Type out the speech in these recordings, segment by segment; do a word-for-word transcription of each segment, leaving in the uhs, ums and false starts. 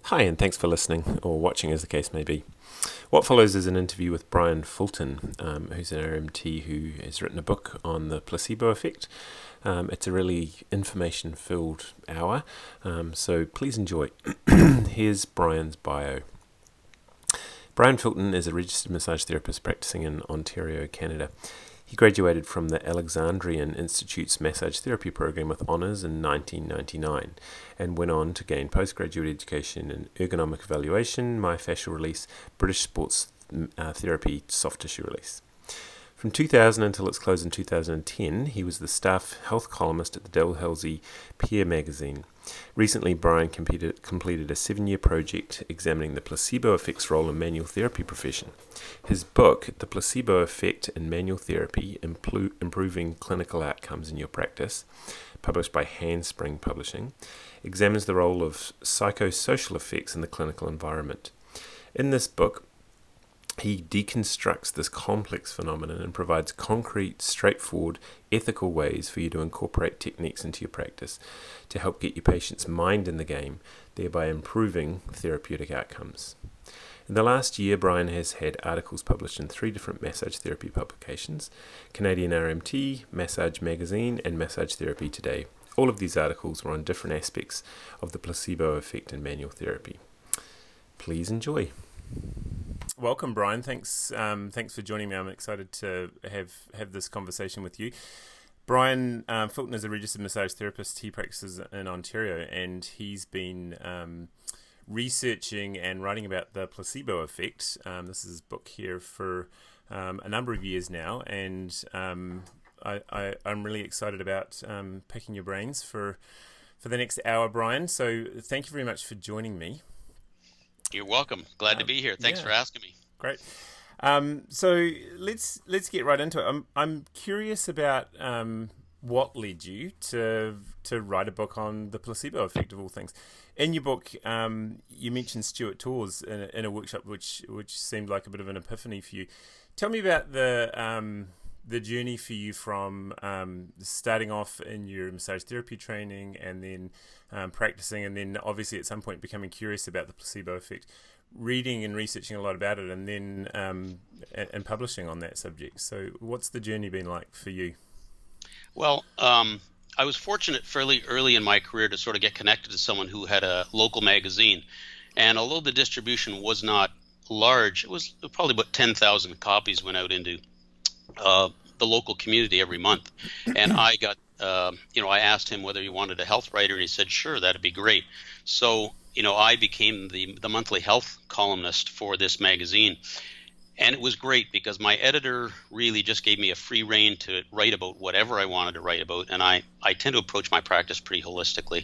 Hi, and thanks for listening, or watching as the case may be. What follows is an interview with Brian Fulton, um, who's an R M T who has written a book on the placebo effect. Um, it's a really information-filled hour, um, so please enjoy. Here's Brian's bio. Brian Fulton is a registered massage therapist practicing in Ontario, Canada. He graduated from the Alexandrian Institute's massage therapy program with honours in nineteen ninety-nine and went on to gain postgraduate education in ergonomic evaluation, myofascial release, British sports uh, therapy, soft tissue release. From two thousand until its close in two thousand ten, he was the staff health columnist at the Dalhousie Peer magazine. Recently, Brian completed, completed a seven-year project examining the placebo effect's role in manual therapy profession. His book, The Placebo Effect in Manual Therapy, Impl- Improving Clinical Outcomes in Your Practice, published by Handspring Publishing, examines the role of psychosocial effects in the clinical environment. In this book, he deconstructs this complex phenomenon and provides concrete, straightforward, ethical ways for you to incorporate techniques into your practice to help get your patient's mind in the game, thereby improving therapeutic outcomes. In the last year, Brian has had articles published in three different massage therapy publications: Canadian R M T, Massage Magazine, and Massage Therapy Today. All of these articles were on different aspects of the placebo effect in manual therapy. Please enjoy. Welcome, Brian. Thanks, um, thanks for joining me. I'm excited to have have this conversation with you. Brian um, Fulton is a registered massage therapist. He practices in Ontario, and he's been um, researching and writing about the placebo effect. Um, this is his book here for um, a number of years now, and um, I, I, I'm really excited about um, picking your brains for for the next hour, Brian. So thank you very much for joining me. You're welcome. Glad um, to be here. Thanks yeah. for asking me. Great. Um, so let's let's get right into it. I'm I'm curious about um, what led you to to write a book on the placebo effect of all things. In your book, um, you mentioned Stuart Torres in a, in a workshop, which which seemed like a bit of an epiphany for you. Tell me about the um, the journey for you from um, starting off in your massage therapy training and then um, practicing, and then obviously at some point becoming curious about the placebo effect, reading and researching a lot about it, and then um, and, and publishing on that subject. So what's the journey been like for you? Well, um, I was fortunate fairly early in my career to sort of get connected to someone who had a local magazine. And although the distribution was not large, it was probably about ten thousand copies went out into uh, the local community every month. And I got, uh, you know, I asked him whether he wanted a health writer, and he said, sure, that'd be great. So, you know, I became the, the monthly health columnist for this magazine. And it was great because my editor really just gave me a free rein to write about whatever I wanted to write about. And I, I tend to approach my practice pretty holistically.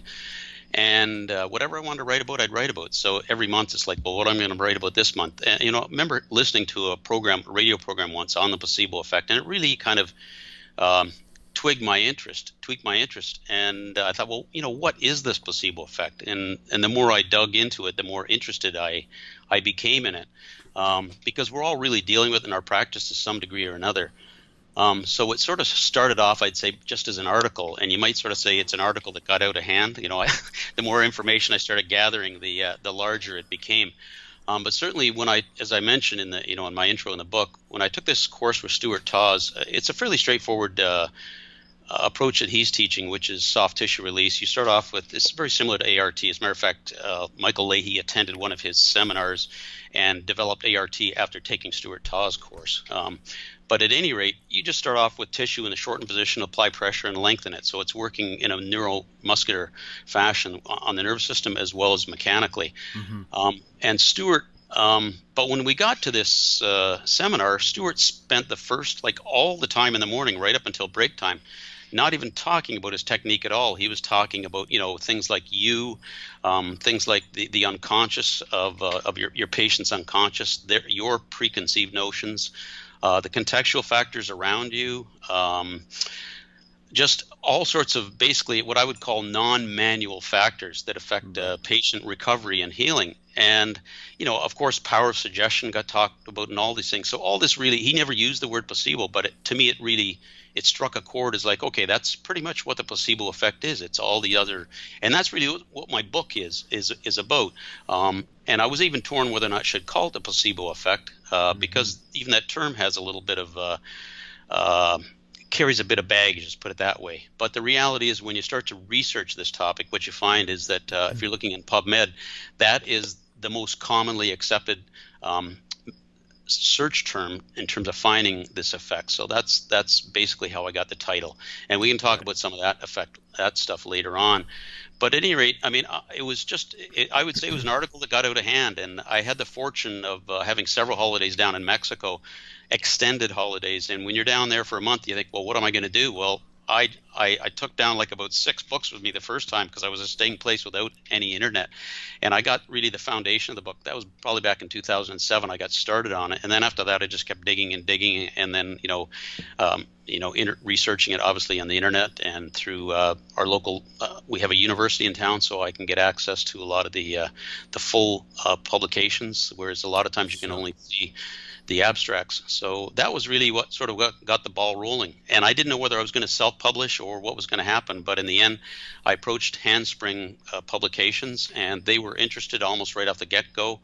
And uh, whatever I wanted to write about, I'd write about. So every month it's like, well, what am I going to write about this month? And, you know, I remember listening to a program, a radio program once on the placebo effect, and it really kind of um, twigged my interest, tweaked my interest. And uh, I thought, well, you know, what is this placebo effect? And and the more I dug into it, the more interested I, I became in it. Um, because we're all really dealing with it in our practice to some degree or another. Um, so it sort of started off, I'd say, just as an article, and you might sort of say it's an article that got out of hand. You know, I, the more information I started gathering, the uh, the larger it became. Um, but certainly, when I, as I mentioned in the, you know, in my intro in the book, when I took this course with Stuart Torres, it's a fairly straightforward uh, approach that he's teaching, which is soft tissue release. You start off with, it's very similar to A R T. As a matter of fact, uh, Michael Leahy attended one of his seminars and developed A R T after taking Stuart Torres' course. Um, but at any rate, you just start off with tissue in the shortened position, apply pressure, and lengthen it. So it's working in a neuromuscular fashion on the nervous system as well as mechanically. Mm-hmm. Um, and Stuart, um, but when we got to this uh, seminar, Stuart spent the first, like all the time in the morning, right up until break time, not even talking about his technique at all. He was talking about, you know, things like you, um, things like the, the unconscious of uh, of your, your patient's unconscious, their, your preconceived notions, uh, the contextual factors around you, um, just all sorts of basically what I would call non-manual factors that affect uh, patient recovery and healing. And, you know, of course, power of suggestion got talked about and all these things. So all this really, he never used the word placebo, but it, to me, it really, it struck a chord as like, okay, that's pretty much what the placebo effect is. It's all the other, and that's really what, what my book is, is, is about. Um, and I was even torn whether or not I should call it the placebo effect, uh, mm-hmm. because even that term has a little bit of, uh, uh, carries a bit of baggage, just put it that way. But the reality is when you start to research this topic, what you find is that uh, if you're looking in PubMed, that is the most commonly accepted um, search term in terms of finding this effect. So that's that's basically how I got the title. And we can talk right. about some of that effect, that stuff later on. But at any rate, I mean, it was just, it, I would say it was an article that got out of hand. And I had the fortune of uh, having several holidays down in Mexico, extended holidays. And when you're down there for a month, you think, well, what am I going to do? Well, I, I, I took down like about six books with me the first time because I was a staying place without any internet. And I got really the foundation of the book. That was probably back in two thousand seven. I got started on it. And then after that, I just kept digging and digging. And then, you know, um, you know, inter- researching it obviously on the internet and through uh, our local, uh, we have a university in town, so I can get access to a lot of the, uh, the full uh, publications, whereas a lot of times you can only see the abstracts. So that was really what sort of got, got the ball rolling. And I didn't know whether I was going to self-publish or what was going to happen. But in the end, I approached Handspring uh, Publications, and they were interested almost right off the get-go.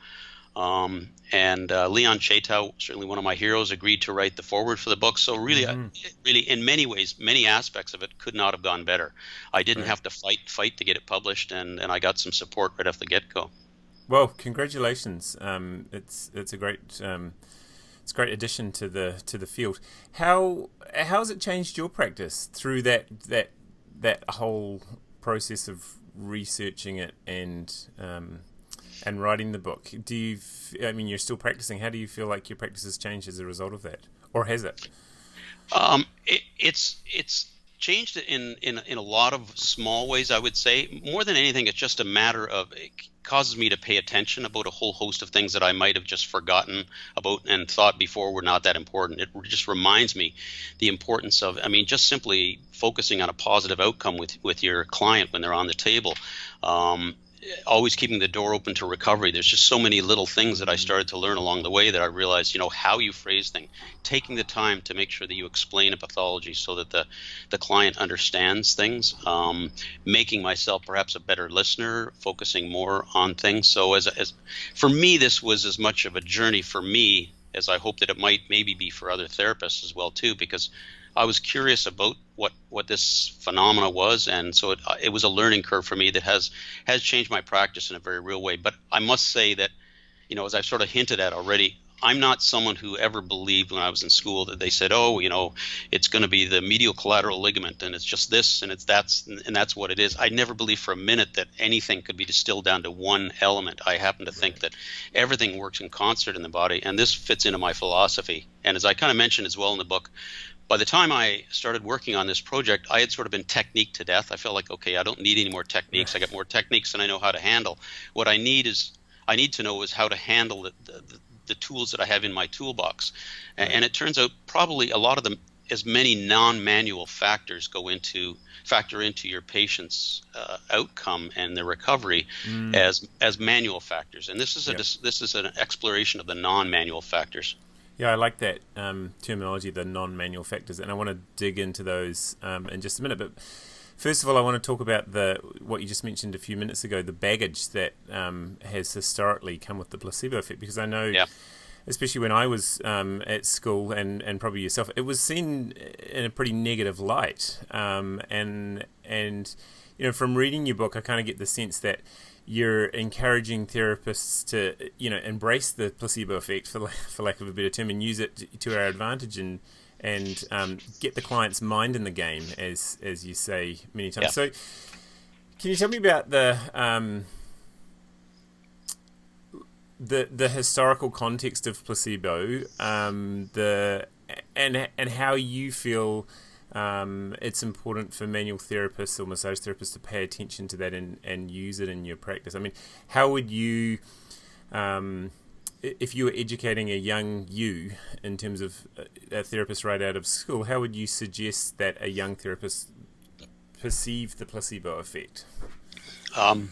Um, and uh, Leon Chaitow, certainly one of my heroes, agreed to write the foreword for the book. So really, mm-hmm. uh, really, in many ways, many aspects of it could not have gone better. I didn't right. have to fight fight to get it published, and, and I got some support right off the get-go. Well, congratulations. Um, it's it's a great... Um It's a great addition to the to the field. How how has it changed your practice through that that that whole process of researching it and um, and writing the book? Do you? I mean, you're still practicing. How do you feel like your practice has changed as a result of that, or has it? Um, it it's it's changed in in in a lot of small ways. I would say more than anything, it's just a matter of. It causes me to pay attention about a whole host of things that I might have just forgotten about and thought before were not that important. It just reminds me the importance of, I mean, just simply focusing on a positive outcome with, with your client when they're on the table. Um, always keeping the door open to recovery. There's just so many little things that I started to learn along the way that I realized, you know, how you phrase things, taking the time to make sure that you explain a pathology so that the, the client understands things, um, making myself perhaps a better listener, focusing more on things. So as, as for me, this was as much of a journey for me as I hope that it might maybe be for other therapists as well too, because I was curious about what, what this phenomena was, and so it, it was a learning curve for me that has has changed my practice in a very real way. But I must say that, you know, as I've sort of hinted at already, I'm not someone who ever believed when I was in school that they said, oh, you know, it's going to be the medial collateral ligament, and it's just this, and it's that's, and that's what it is. I never believed for a minute that anything could be distilled down to one element. I happen to think that everything works in concert in the body, and this fits into my philosophy. And as I kind of mentioned as well in the book, by the time I started working on this project, I had sort of been technique to death. I felt like, okay, I don't need any more techniques. I got more techniques than I know how to handle. What I need is, I need to know is how to handle the, the, the tools that I have in my toolbox. And, and it turns out probably a lot of them, as many non-manual factors go into, factor into your patient's uh, outcome and their recovery mm. as as manual factors. And this is a yep. this is an exploration of the non-manual factors. Yeah, I like that um, terminology, the non-manual factors, and I want to dig into those um, in just a minute. But first of all, I want to talk about the what you just mentioned a few minutes ago, the baggage that um, has historically come with the placebo effect, because I know, yeah. especially when I was um, at school, and, and probably yourself, it was seen in a pretty negative light. Um, and and you know, from reading your book, I kind of get the sense that you're encouraging therapists to, you know, embrace the placebo effect, for for lack of a better term, and use it to our advantage, and and um, get the client's mind in the game, as as you say many times. Yeah. So, can you tell me about the um, the the historical context of placebo, um, the and and how you feel Um, it's important for manual therapists or massage therapists to pay attention to that and, and use it in your practice? I mean, how would you, um, if you were educating a young you in terms of a therapist right out of school, how would you suggest that a young therapist perceive the placebo effect? Um,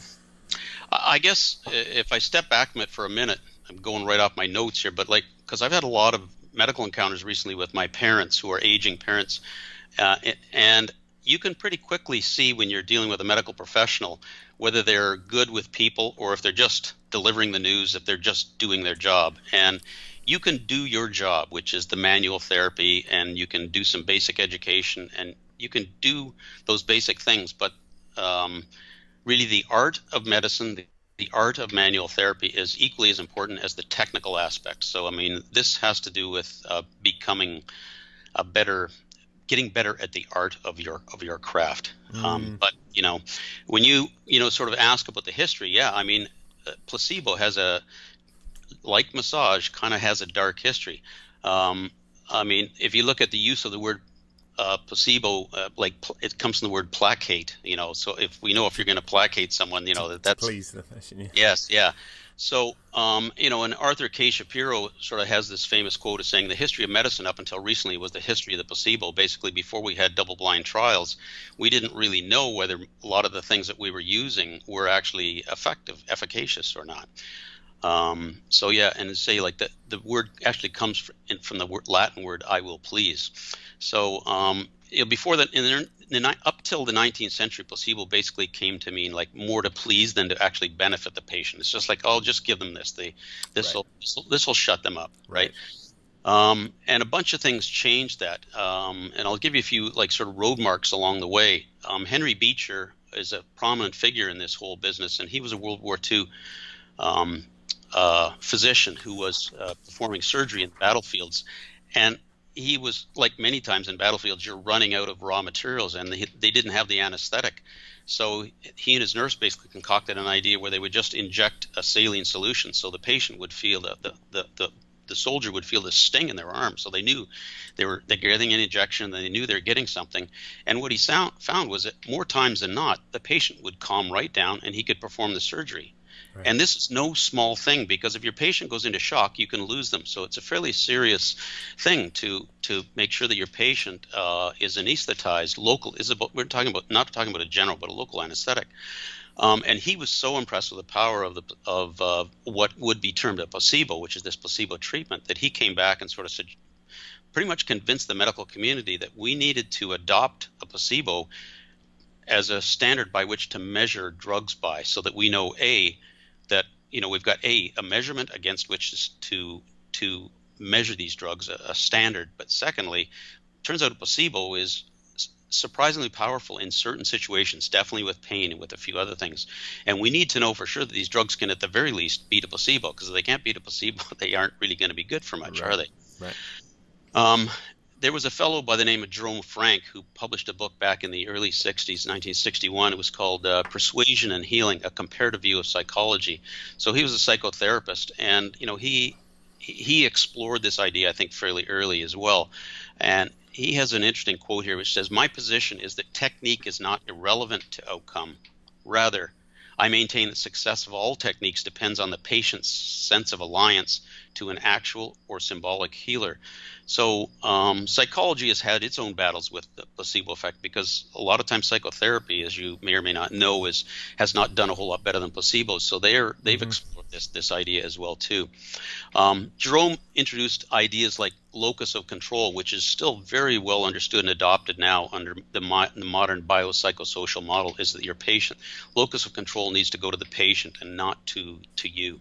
I guess if I step back from it for a minute, I'm going right off my notes here, but like, because I've had a lot of medical encounters recently with my parents who are aging parents, uh, and you can pretty quickly see when you're dealing with a medical professional whether they're good with people or if they're just delivering the news, if they're just doing their job. And you can do your job, which is the manual therapy, and you can do some basic education, and you can do those basic things, but um, really the art of medicine, the, the art of manual therapy is equally as important as the technical aspect. So, I mean, this has to do with uh, becoming a better, getting better at the art of your of your craft. Mm. Um, but, you know, when you, you know, sort of ask about the history, yeah, I mean, uh, placebo has a, like massage, kind of has a dark history. Um, I mean, if you look at the use of the word Uh, placebo, uh, like pl- it comes from the word placate, you know. So if we know if you're going to placate someone, you know, that that's please the patient. Yeah. Yes, yeah. So, um, you know, and Arthur K. Shapiro sort of has this famous quote of saying the history of medicine up until recently was the history of the placebo. Basically, before we had double-blind trials, we didn't really know whether a lot of the things that we were using were actually effective, efficacious or not. Um, so yeah, and say like the the word actually comes from, from the word, Latin word "I will please." So um, you know, before that, in the, in the, up till the nineteenth century, placebo basically came to mean like more to please than to actually benefit the patient. It's just like, oh, just give them this. They this will right. this will shut them up, right? right? Um, and a bunch of things changed that. Um, and I'll give you a few like sort of road marks along the way. Um, Henry Beecher is a prominent figure in this whole business, and he was a World War Two um, uh, physician who was uh, performing surgery in battlefields, and he was, like many times in battlefields, you're running out of raw materials, and they, they didn't have the anesthetic. So he and his nurse basically concocted an idea where they would just inject a saline solution so the patient would feel the the, the, the, the soldier would feel the sting in their arm. So they knew they were they're getting an injection, they knew they were getting something. And what he sound, found was that more times than not, the patient would calm right down and he could perform the surgery. Right. And this is no small thing, because if your patient goes into shock, you can lose them. So it's a fairly serious thing to to make sure that your patient uh, is anesthetized. Local is about we're talking about not talking about a general, but a local anesthetic. Um, and he was so impressed with the power of the of uh, what would be termed a placebo, which is this placebo treatment, that he came back and sort of said, pretty much convinced the medical community that we needed to adopt a placebo as a standard by which to measure drugs by, so that we know a that you know we've got a a measurement against which to to measure these drugs, a, a standard. But secondly, turns out a placebo is surprisingly powerful in certain situations, definitely with pain and with a few other things. And we need to know for sure that these drugs can at the very least beat a placebo, because if they can't beat a placebo, they aren't really going to be good for much, right. are they? Right. Um, there was a fellow by the name of Jerome Frank who published a book back in the early sixties, nineteen sixty-one. It was called uh, Persuasion and Healing, A Comparative View of Psychology. So he was a psychotherapist, and you know he he explored this idea, I think, fairly early as well. And he has an interesting quote here which says, "My position is that technique is not irrelevant to outcome. Rather, I maintain that success of all techniques depends on the patient's sense of alliance to an actual or symbolic healer." So um, psychology has had its own battles with the placebo effect, because a lot of times psychotherapy, as you may or may not know, is has not done a whole lot better than placebos. So they're they've mm-hmm. explored this this idea as well too. Um, Jerome introduced ideas like locus of control, which is still very well understood and adopted now under the, mo- the modern biopsychosocial model, is that your patient locus of control needs to go to the patient and not to to you.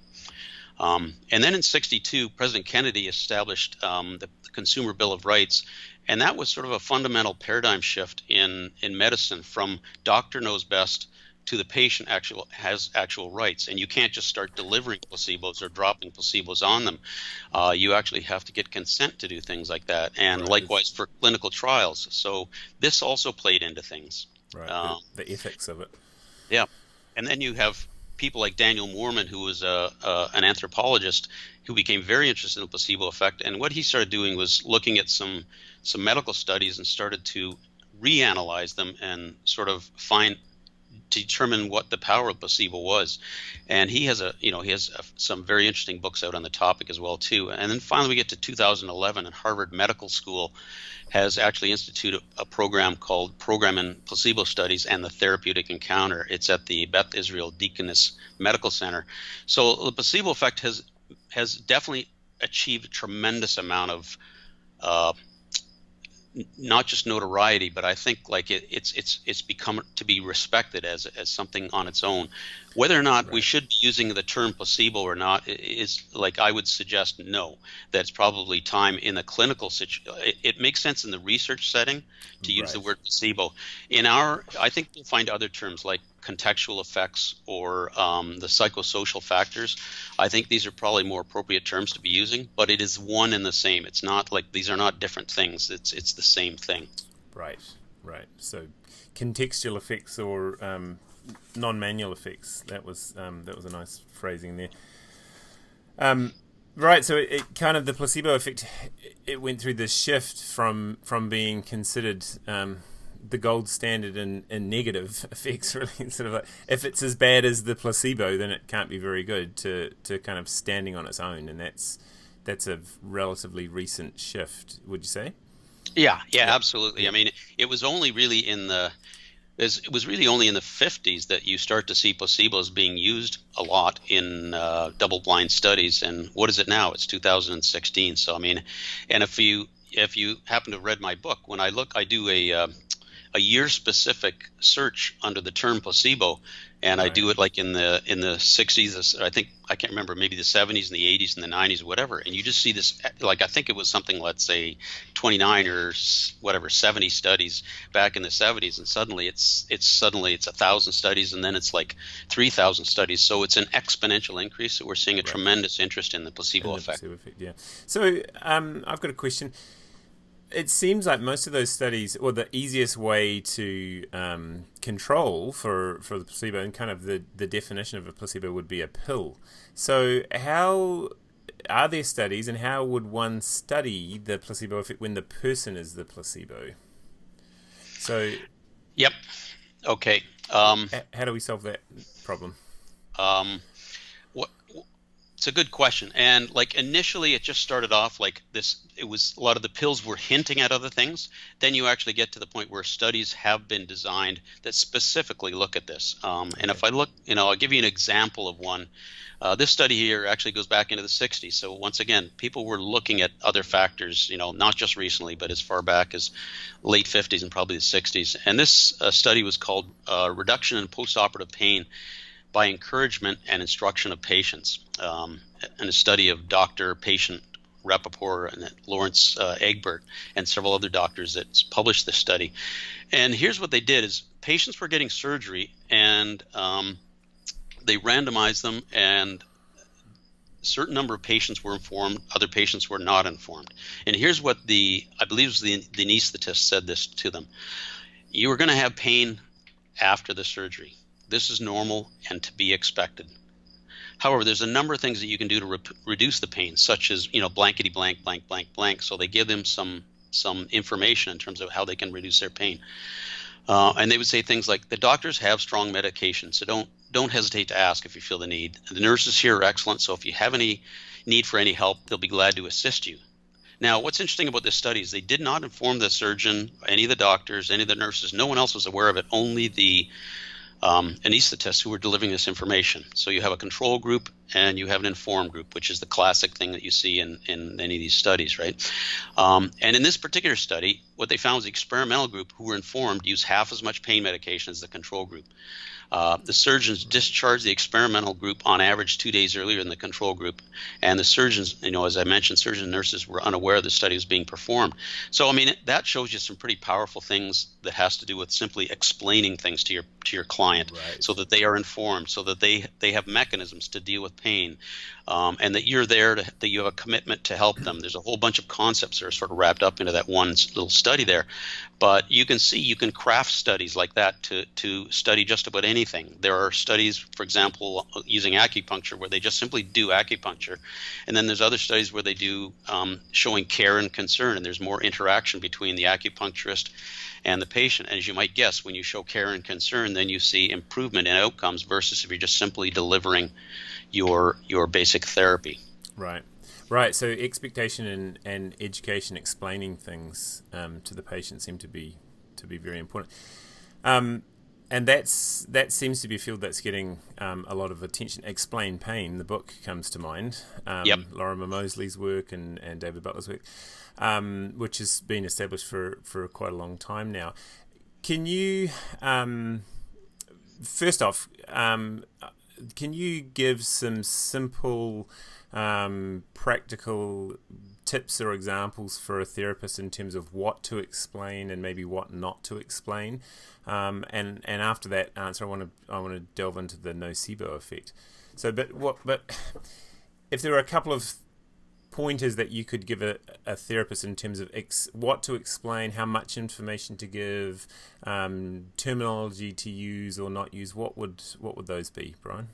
Um, and then in sixty-two, President Kennedy established um, the, the Consumer Bill of Rights, and that was sort of a fundamental paradigm shift in, in medicine, from doctor knows best to the patient actual has actual rights. And you can't just start delivering placebos or dropping placebos on them. Uh, you actually have to get consent to do things like that, and right. likewise for clinical trials. So this also played into things. Right, um, the, the ethics of it. Yeah, and then you have people like Daniel Moorman, who was a, a, an anthropologist who became very interested in the placebo effect. And what he started doing was looking at some some medical studies and started to reanalyze them and sort of find to determine what the power of placebo was. And he has a, you know, he has a, some very interesting books out on the topic as well too. And then finally we get to two thousand eleven, and Harvard Medical School has actually instituted a, a program called Program in Placebo Studies and the Therapeutic Encounter. It's at the Beth Israel Deaconess Medical Center. So the placebo effect has has definitely achieved a tremendous amount of uh, not just notoriety, but I think like it, it's it's it's become to be respected as as something on its own. Whether or not right. we should be using the term placebo or not is, like, I would suggest no. That's probably time in the clinical situation. It, it makes sense in the research setting to use right. the word placebo. In our, I think you'll find other terms like contextual effects or um, the psychosocial factors. I think these are probably more appropriate terms to be using, but it is one and the same. It's not like these are not different things. It's it's the same thing. Right, right. So contextual effects or um, non-manual effects. That was um, that was a nice phrasing there. Um, right. So it, it kind of the placebo effect. It went through this shift from from being considered Um, the gold standard in, in negative effects, really. Sort of like, if it's as bad as the placebo, then it can't be very good, to, to kind of standing on its own, and that's that's a relatively recent shift, would you say? Yeah, yeah, absolutely. Yeah. I mean, it was only really in the it was really only in the fifties that you start to see placebos being used a lot in uh, double-blind studies, and what is it now? It's two thousand sixteen. So I mean, and if you if you happen to have read my book, when I look, I do a uh, a year-specific search under the term placebo, and right. I do it like in the in the sixties. I think I can't remember, maybe the seventies and the eighties and the nineties, whatever. And you just see this, like I think it was something, let's say, twenty-nine or whatever, seventy studies back in the seventies, and suddenly it's it's suddenly it's a thousand studies, and then it's like three thousand studies. So it's an exponential increase. So we're seeing a right. tremendous interest in the placebo in effect. The placebo effect. Yeah. So um, I've got a question. It seems like most of those studies, or the easiest way to um, control for, for the placebo, and kind of the, the definition of a placebo would be a pill. So how are there studies, and how would one study the placebo effect when the person is the placebo? So, yep. Okay. Um, how do we solve that problem? Um, what? It's a good question. And like initially it just started off like this, it was a lot of the pills were hinting at other things. Then you actually get to the point where studies have been designed that specifically look at this. Um, and if I look, you know, I'll give you an example of one. Uh, this study here actually goes back into the sixties. So once again, people were looking at other factors, you know, not just recently, but as far back as late fifties and probably the sixties. And this uh, study was called uh, Reduction in Postoperative Pain by Encouragement and Instruction of Patients, um, and a study of Doctor Patient Rappaport and Lawrence uh, Egbert and several other doctors that published this study. And here's what they did is patients were getting surgery, and um, they randomized them, and a certain number of patients were informed, other patients were not informed. And here's what the, I believe it was the, the anesthetist said this to them. You are going to have pain after the surgery. This is normal and to be expected. However, there's a number of things that you can do to re- reduce the pain, such as, you know, blankety blank, blank, blank, blank. So they give them some some information in terms of how they can reduce their pain. Uh, and they would say things like, the doctors have strong medication, so don't don't hesitate to ask if you feel the need. The nurses here are excellent, so if you have any need for any help, they'll be glad to assist you. Now, what's interesting about this study is they did not inform the surgeon, any of the doctors, any of the nurses. No one else was aware of it, only the Um, anesthetists who were delivering this information. So you have a control group and you have an informed group, which is the classic thing that you see in, in any of these studies, right? Um, and in this particular study, what they found was the experimental group who were informed used half as much pain medication as the control group. Uh, the surgeons discharged the experimental group on average two days earlier than the control group. And the surgeons, you know, as I mentioned, surgeons and nurses were unaware the study was being performed. So, I mean, that shows you some pretty powerful things that has to do with simply explaining things to your to your client, right, so that they are informed, so that they, they have mechanisms to deal with pain, um, and that you're there, to, that you have a commitment to help them. There's a whole bunch of concepts that are sort of wrapped up into that one little study there. But you can see you can craft studies like that to, to study just about anything. There are studies, for example, using acupuncture where they just simply do acupuncture. And then there's other studies where they do um, showing care and concern, and there's more interaction between the acupuncturist and the patient. And as you might guess, when you show care and concern, then you see improvement in outcomes versus if you're just simply delivering your your basic therapy. Right. Right, so expectation and, and education, explaining things um, to the patient seem to be to be very important, um, and that's that seems to be a field that's getting um, a lot of attention. Explain Pain, the book comes to mind. Um, yep. Lorimer Moseley's work and, and David Butler's work, um, which has been established for, for quite a long time now. Can you, um, first off, um, can you give some simple Um, practical tips or examples for a therapist in terms of what to explain and maybe what not to explain? Um, and and after that answer, I want to I want to delve into the nocebo effect. So, but what but if there were a couple of pointers that you could give a, a therapist in terms of ex, what to explain, how much information to give, um, terminology to use or not use, what would what would those be, Brian?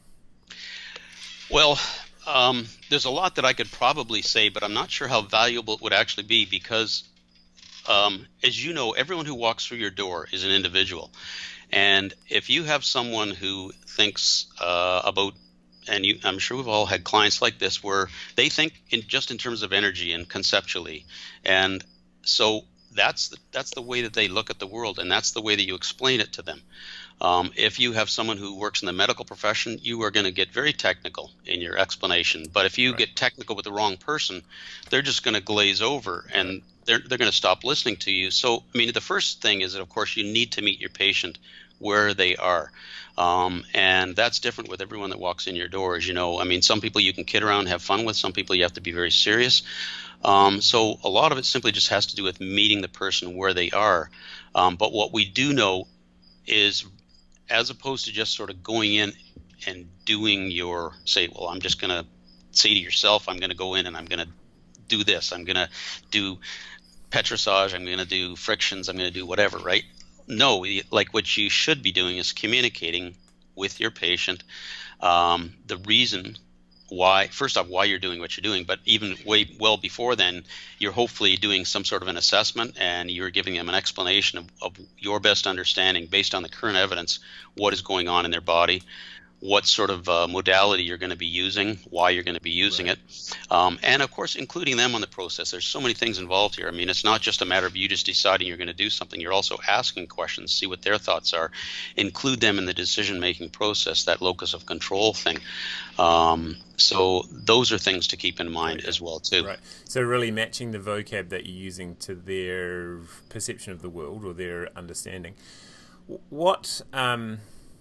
Well, um, there's a lot that I could probably say, but I'm not sure how valuable it would actually be because, um, as you know, everyone who walks through your door is an individual. And if you have someone who thinks uh, about, and you, I'm sure we've all had clients like this, where they think in just in terms of energy and conceptually. And so that's the, that's the way that they look at the world, and that's the way that you explain it to them. Um, if you have someone who works in the medical profession, you are going to get very technical in your explanation. But if you right. get technical with the wrong person, they're just going to glaze over and right. they're they're going to stop listening to you. So, I mean, the first thing is that, of course, you need to meet your patient where they are. Um, and that's different with everyone that walks in your door, as you know. I mean, some people you can kid around and have fun with. Some people you have to be very serious. Um, so a lot of it simply just has to do with meeting the person where they are. Um, but what we do know is, as opposed to just sort of going in and doing your, say, well, I'm just going to say to yourself, I'm going to go in and I'm going to do this. I'm going to do petrissage. I'm going to do frictions. I'm going to do whatever, right? No, like what you should be doing is communicating with your patient um, the reason why, first off, why you're doing what you're doing, but even way well before then, you're hopefully doing some sort of an assessment and you're giving them an explanation of, of your best understanding based on the current evidence, what is going on in their body, what sort of uh, modality you're going to be using, why you're going to be using right. it, um, and of course including them on the process. There's so many things involved here. I mean, it's not just a matter of you just deciding you're going to do something. You're also asking questions, see what their thoughts are, include them in the decision-making process, that locus of control thing. Um, so those are things to keep in mind okay. as well too. Right. So really matching the vocab that you're using to their perception of the world or their understanding. What um,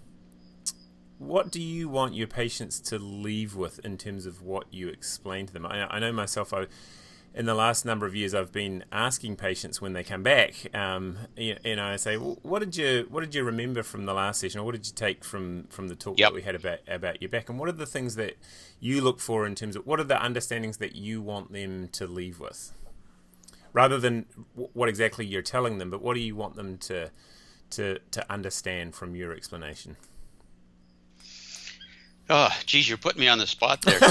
what do you want your patients to leave with in terms of what you explain to them? I, I know myself, I, in the last number of years, I've been asking patients when they come back, um, you, you know, I say, well, what did you what did you remember from the last session, or what did you take from, from the talk yep. that we had about, about your back, and what are the things that you look for in terms of, what are the understandings that you want them to leave with? Rather than what exactly you're telling them, but what do you want them to to to understand from your explanation? Oh, geez, you're putting me on the spot there.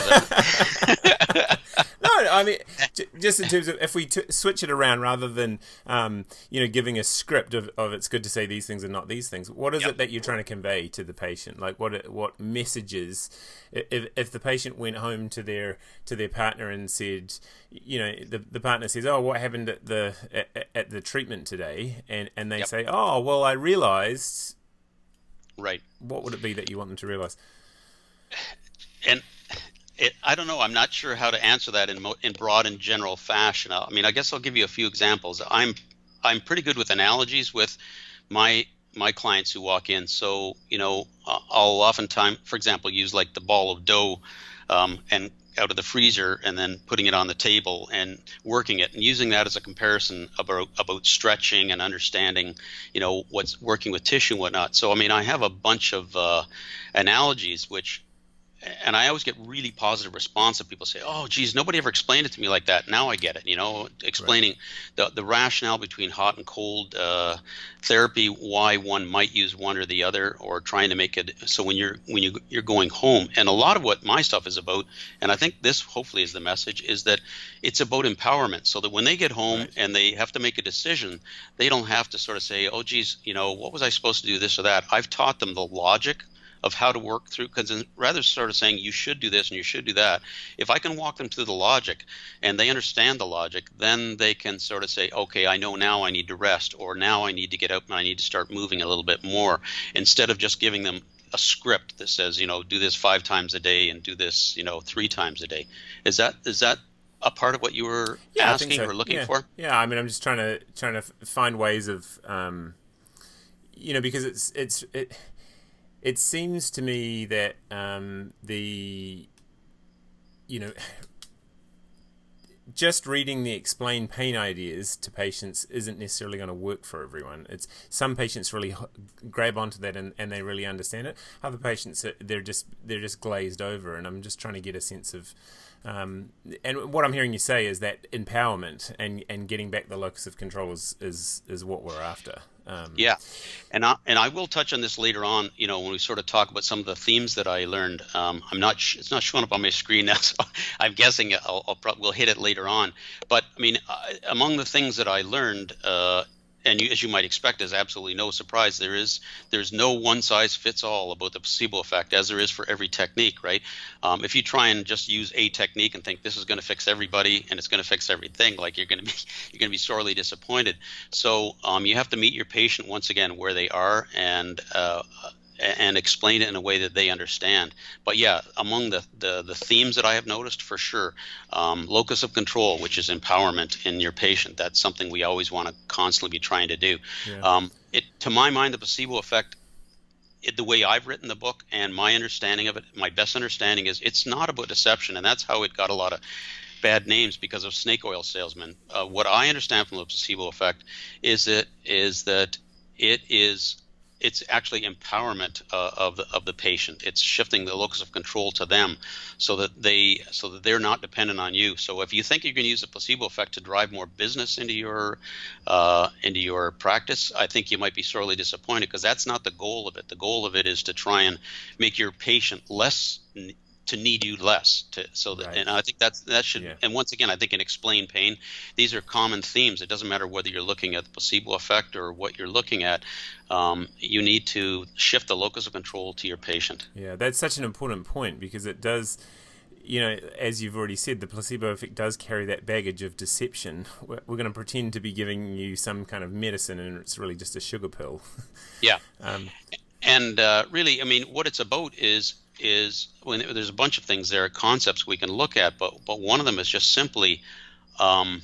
No, I mean, just in terms of if we t- switch it around rather than, um, you know, giving a script of, of it's good to say these things and not these things. What is yep. it that you're trying to convey to the patient? Like what what messages? If if the patient went home to their to their partner and said, you know, the the partner says, oh, what happened at the at, at the treatment today, and and they yep. say, oh, well, I realized. Right. What would it be that you want them to realize? And it, I don't know. I'm not sure how to answer that in mo- in broad and general fashion. I mean, I guess I'll give you a few examples. I'm I'm pretty good with analogies with my my clients who walk in. So, you know, I'll oftentimes, for example, use like the ball of dough um, and out of the freezer and then putting it on the table and working it and using that as a comparison about about stretching and understanding, you know, what's working with tissue and whatnot. So, I mean, I have a bunch of uh, analogies which and I always get really positive response of people say, "Oh, geez, nobody ever explained it to me like that. Now I get it." You know, explaining right. the the rationale between hot and cold uh, therapy, why one might use one or the other, or trying to make it so when you're when you you're going home. And a lot of what my stuff is about, and I think this hopefully is the message, is that it's about empowerment, so that when they get home right. and they have to make a decision, they don't have to sort of say, "Oh, geez, you know, what was I supposed to do, this or that?" I've taught them the logic of how to work through, because rather sort of saying you should do this and you should do that, if I can walk them through the logic and they understand the logic, then they can sort of say, okay, I know now I need to rest, or now I need to get up and I need to start moving a little bit more, instead of just giving them a script that says, you know, do this five times a day and do this, you know, three times a day. Is that is that a part of what you were yeah, asking so. or looking yeah. for? Yeah, I mean, I'm just trying to trying to find ways of, um, you know, because it's it's it. It seems to me that um, the, you know, just reading the explain pain ideas to patients isn't necessarily going to work for everyone. It's some patients really grab onto that and, and they really understand it. Other patients, they're just they're just glazed over. And I'm just trying to get a sense of, um, and what I'm hearing you say is that empowerment and, and getting back the locus of control is is, is what we're after. Um, yeah, and I and I will touch on this later on. You know, when we sort of talk about some of the themes that I learned. Um, I'm not. Sh- it's not showing up on my screen now, so I'm guessing I'll, I'll probably we'll hit it later on. But I mean, uh, among the things that I learned, uh, and you, as you might expect, is absolutely no surprise. There is there's no one size fits all about the placebo effect, as there is for every technique, right? Um, if you try and just use a technique and think this is going to fix everybody and it's going to fix everything, like you're going to be you're going to be sorely disappointed. So um, you have to meet your patient once again where they are, and uh, and explain it in a way that they understand. But yeah, among the, the, the themes that I have noticed for sure, um, locus of control, which is empowerment in your patient, that's something we always want to constantly be trying to do. Yeah. Um, it, to my mind, the placebo effect, it, the way I've written the book and my understanding of it, my best understanding is it's not about deception, and that's how it got a lot of bad names because of snake oil salesmen. Uh, what I understand from the placebo effect is that is that it is it's actually empowerment uh, of the of the patient. It's shifting the locus of control to them, so that they so that they're not dependent on you. So if you think you can use the placebo effect to drive more business into your uh, into your practice, I think you might be sorely disappointed, because that's not the goal of it. The goal of it is to try and make your patient less to need you less to so that right. And I think that's that should yeah. And once again, I think in explain pain, these are common themes. It doesn't matter whether you're looking at the placebo effect or what you're looking at. Um, you need to shift the locus of control to your patient. Yeah, that's such an important point, because it does, you know, as you've already said, the placebo effect does carry that baggage of deception. We're, we're going to pretend to be giving you some kind of medicine, and it's really just a sugar pill. Yeah. um, and uh, really, I mean, what it's about is is when there's a bunch of things there, concepts we can look at, but but one of them is just simply um,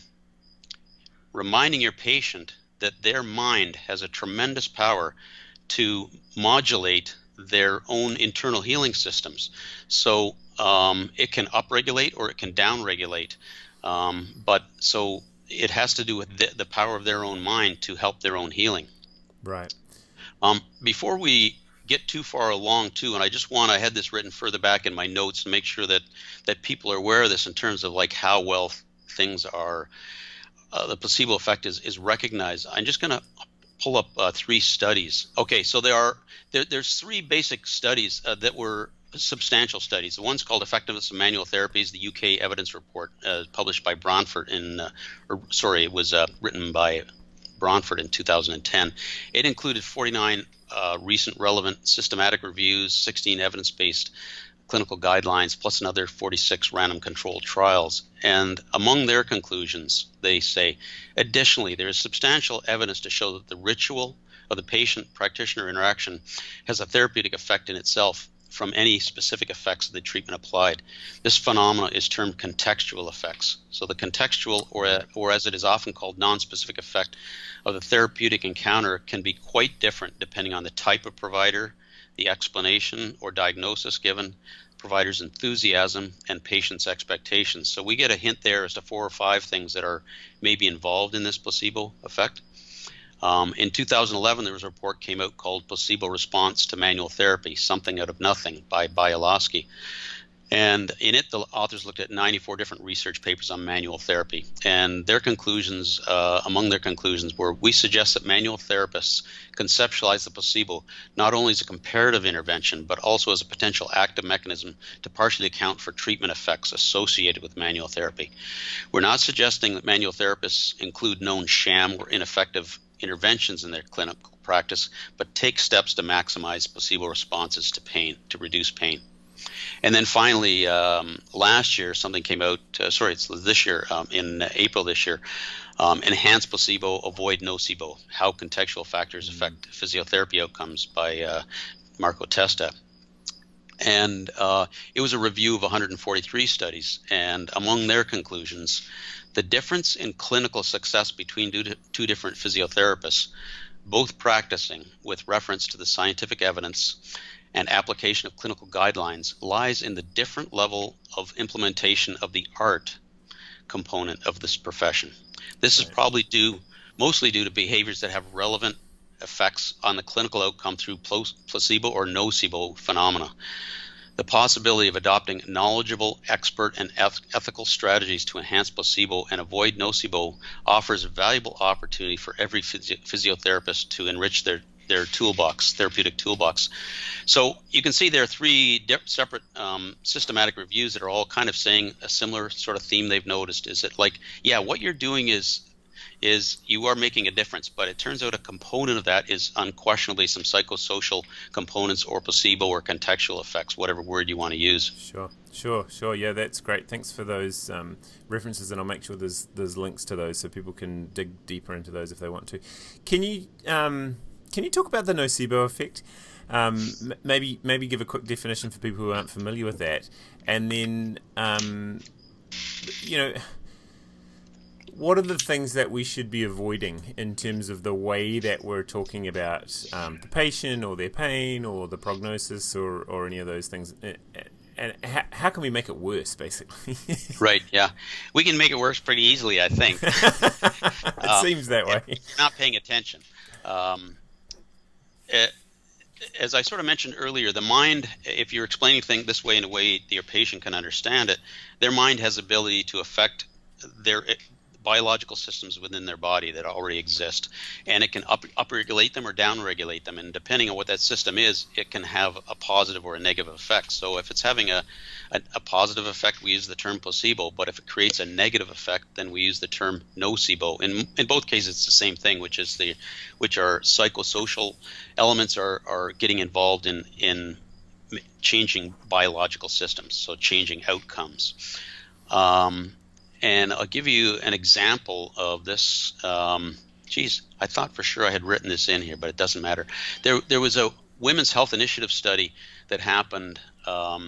reminding your patient that their mind has a tremendous power to modulate their own internal healing systems. So um, it can upregulate or it can downregulate, um, but so it has to do with the, the power of their own mind to help their own healing. Right. Um, before we get too far along too, and I just want I had this written further back in my notes to make sure that that people are aware of this in terms of like how well things are uh, the placebo effect is is recognized. I'm just going to pull up uh, three studies. Okay, so there are there, there's three basic studies uh, that were substantial studies. The one's called Effectiveness of Manual Therapies, the U K Evidence Report, uh, published by Bromford in uh, or sorry, it was uh, written by Bromford in two thousand ten. It included forty-nine uh, recent relevant systematic reviews, sixteen evidence-based clinical guidelines, plus another forty-six random controlled trials. And among their conclusions, they say, additionally, there is substantial evidence to show that the ritual of the patient-practitioner interaction has a therapeutic effect in itself from any specific effects of the treatment applied. This phenomenon is termed contextual effects. So the contextual, or, or as it is often called, non-specific effect of the therapeutic encounter can be quite different depending on the type of provider, the explanation or diagnosis given, provider's enthusiasm, and patient's expectations. So we get a hint there as to four or five things that are maybe involved in this placebo effect. Um, in two thousand eleven, there was a report came out called Placebo Response to Manual Therapy, Something Out of Nothing by Bialowski. And in it, the authors looked at ninety-four different research papers on manual therapy. And their conclusions, uh, among their conclusions, were we suggest that manual therapists conceptualize the placebo not only as a comparative intervention, but also as a potential active mechanism to partially account for treatment effects associated with manual therapy. We're not suggesting that manual therapists include known sham or ineffective interventions in their clinical practice, but take steps to maximize placebo responses to pain, to reduce pain. And then finally, um, last year, something came out, uh, sorry, it's this year, um, in April this year, um, Enhance Placebo, Avoid Nocebo, How Contextual Factors Affect Physiotherapy Outcomes by uh, Marco Testa. And uh, it was a review of one hundred forty-three studies, and among their conclusions, the difference in clinical success between two different physiotherapists, both practicing with reference to the scientific evidence and application of clinical guidelines, lies in the different level of implementation of the art component of this profession. This is probably due, mostly due to behaviors that have relevant effects on the clinical outcome through placebo or nocebo phenomena. The possibility of adopting knowledgeable, expert, and eth- ethical strategies to enhance placebo and avoid nocebo offers a valuable opportunity for every physio- physiotherapist to enrich their their toolbox, therapeutic toolbox. So you can see there are three di- separate um, systematic reviews that are all kind of saying a similar sort of theme they've noticed, is that like, yeah, what you're doing is is you are making a difference, but it turns out a component of that is unquestionably some psychosocial components or placebo or contextual effects, whatever word you want to use. Sure, sure, sure. Yeah, that's great. Thanks for those um, references, and I'll make sure there's there's links to those so people can dig deeper into those if they want to. Can you um, can you talk about the nocebo effect? Um, m- maybe maybe give a quick definition for people who aren't familiar with that, and then um, you know, what are the things that we should be avoiding in terms of the way that we're talking about um, the patient or their pain or the prognosis or, or any of those things? And how, how can we make it worse, basically? Right, yeah. We can make it worse pretty easily, I think. It um, seems that way. If you're not paying attention. Um, it, as I sort of mentioned earlier, the mind, if you're explaining things this way in a way that your patient can understand it, their mind has ability to affect their biological systems within their body that already exist, and it can up, upregulate them or downregulate them, and depending on what that system is, it can have a positive or a negative effect. So if it's having a, a, a positive effect, we use the term placebo, but if it creates a negative effect, then we use the term nocebo. In in both cases, it's the same thing, which is the which are psychosocial elements are, are getting involved in in changing biological systems, so changing outcomes. Um, And I'll give you an example of this. Um, geez, I thought for sure I had written this in here, but it doesn't matter. There, there was a Women's Health Initiative study that happened um,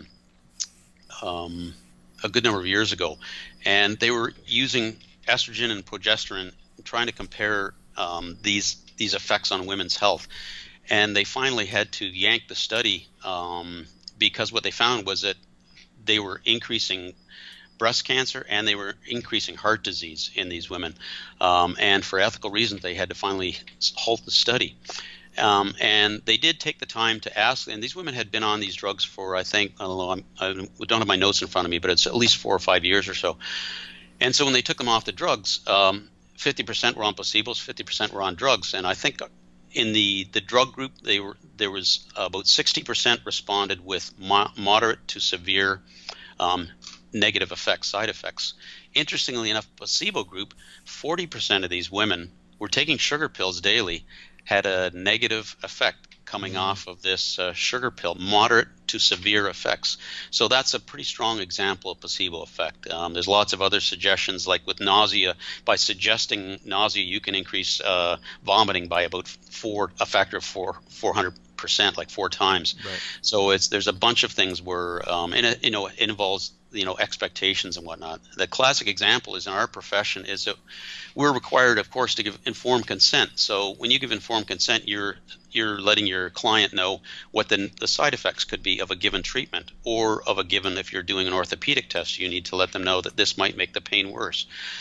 um, a good number of years ago, and they were using estrogen and progesterone, trying to compare um, these these effects on women's health. And they finally had to yank the study um, because what they found was that they were increasing breast cancer and they were increasing heart disease in these women. Um, and for ethical reasons, they had to finally halt the study. Um, and they did take the time to ask, and these women had been on these drugs for, I think, I don't know, I'm, I don't have my notes in front of me, but it's at least four or five years or so. And so when they took them off the drugs, um, fifty percent were on placebos, fifty percent were on drugs. And I think in the, the drug group, they were there was about sixty percent responded with mo- moderate to severe um, negative effects, side effects. Interestingly enough, placebo group, forty percent of these women were taking sugar pills daily, had a negative effect coming mm-hmm. off of this uh, sugar pill, moderate to severe effects. So that's a pretty strong example of placebo effect. Um, there's lots of other suggestions, like with nausea. By suggesting nausea, you can increase uh, vomiting by about four, a factor of four, four hundred percent, like four times. Right. So it's there's a bunch of things where, um, and it, you know, it involves you know expectations and whatnot. The classic example is in our profession is that we're required, of course, to give informed consent. So when you give informed consent, you're you're letting your client know what the the side effects could be of a given treatment, or of a given, if you're doing an orthopedic test, you need to let them know that this might make the pain worse.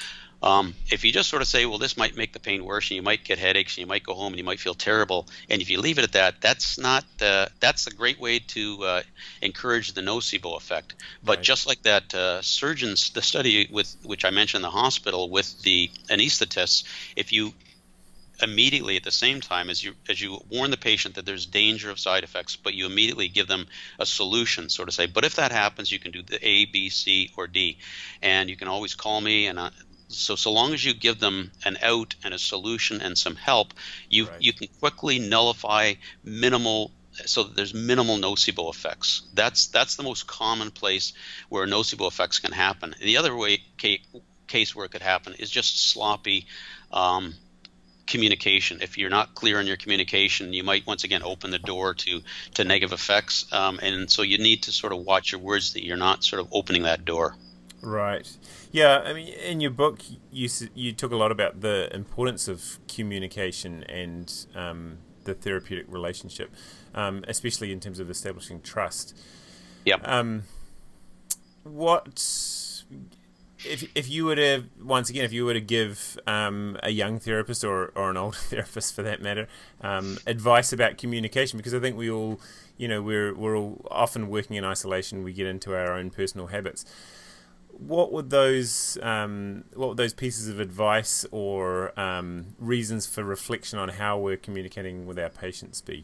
Um, if you just sort of say, well, this might make the pain worse, and you might get headaches, and you might go home, and you might feel terrible, and if you leave it at that, that's not uh, that's a great way to uh, encourage the nocebo effect. But Right. just like that uh, surgeons, the study with which I mentioned in the hospital with the anesthetists, if you immediately at the same time as you as you warn the patient that there's danger of side effects, but you immediately give them a solution, sort of say, but if that happens, you can do the A, B, C, or D, and you can always call me. And uh, so so long as you give them an out and a solution and some help, you Right. you can quickly nullify minimal, so that there's minimal nocebo effects. That's that's the most common place where nocebo effects can happen. And the other way ca- case where it could happen is just sloppy um, communication. If you're not clear in your communication, you might once again open the door to to negative effects. Um, and so you need to sort of watch your words, that you're not sort of opening that door. Right. Yeah, I mean, in your book, you s- you talk a lot about the importance of communication and um, the therapeutic relationship, um, especially in terms of establishing trust. Yeah. Um, what if if you were to once again if you were to give um, a young therapist or or an older therapist for that matter um, advice about communication, because I think we all, you know, we're we're all often working in isolation. We get into our own personal habits. What would those um, what would those pieces of advice or um, reasons for reflection on how we're communicating with our patients be?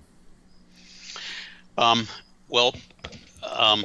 Um, well, um,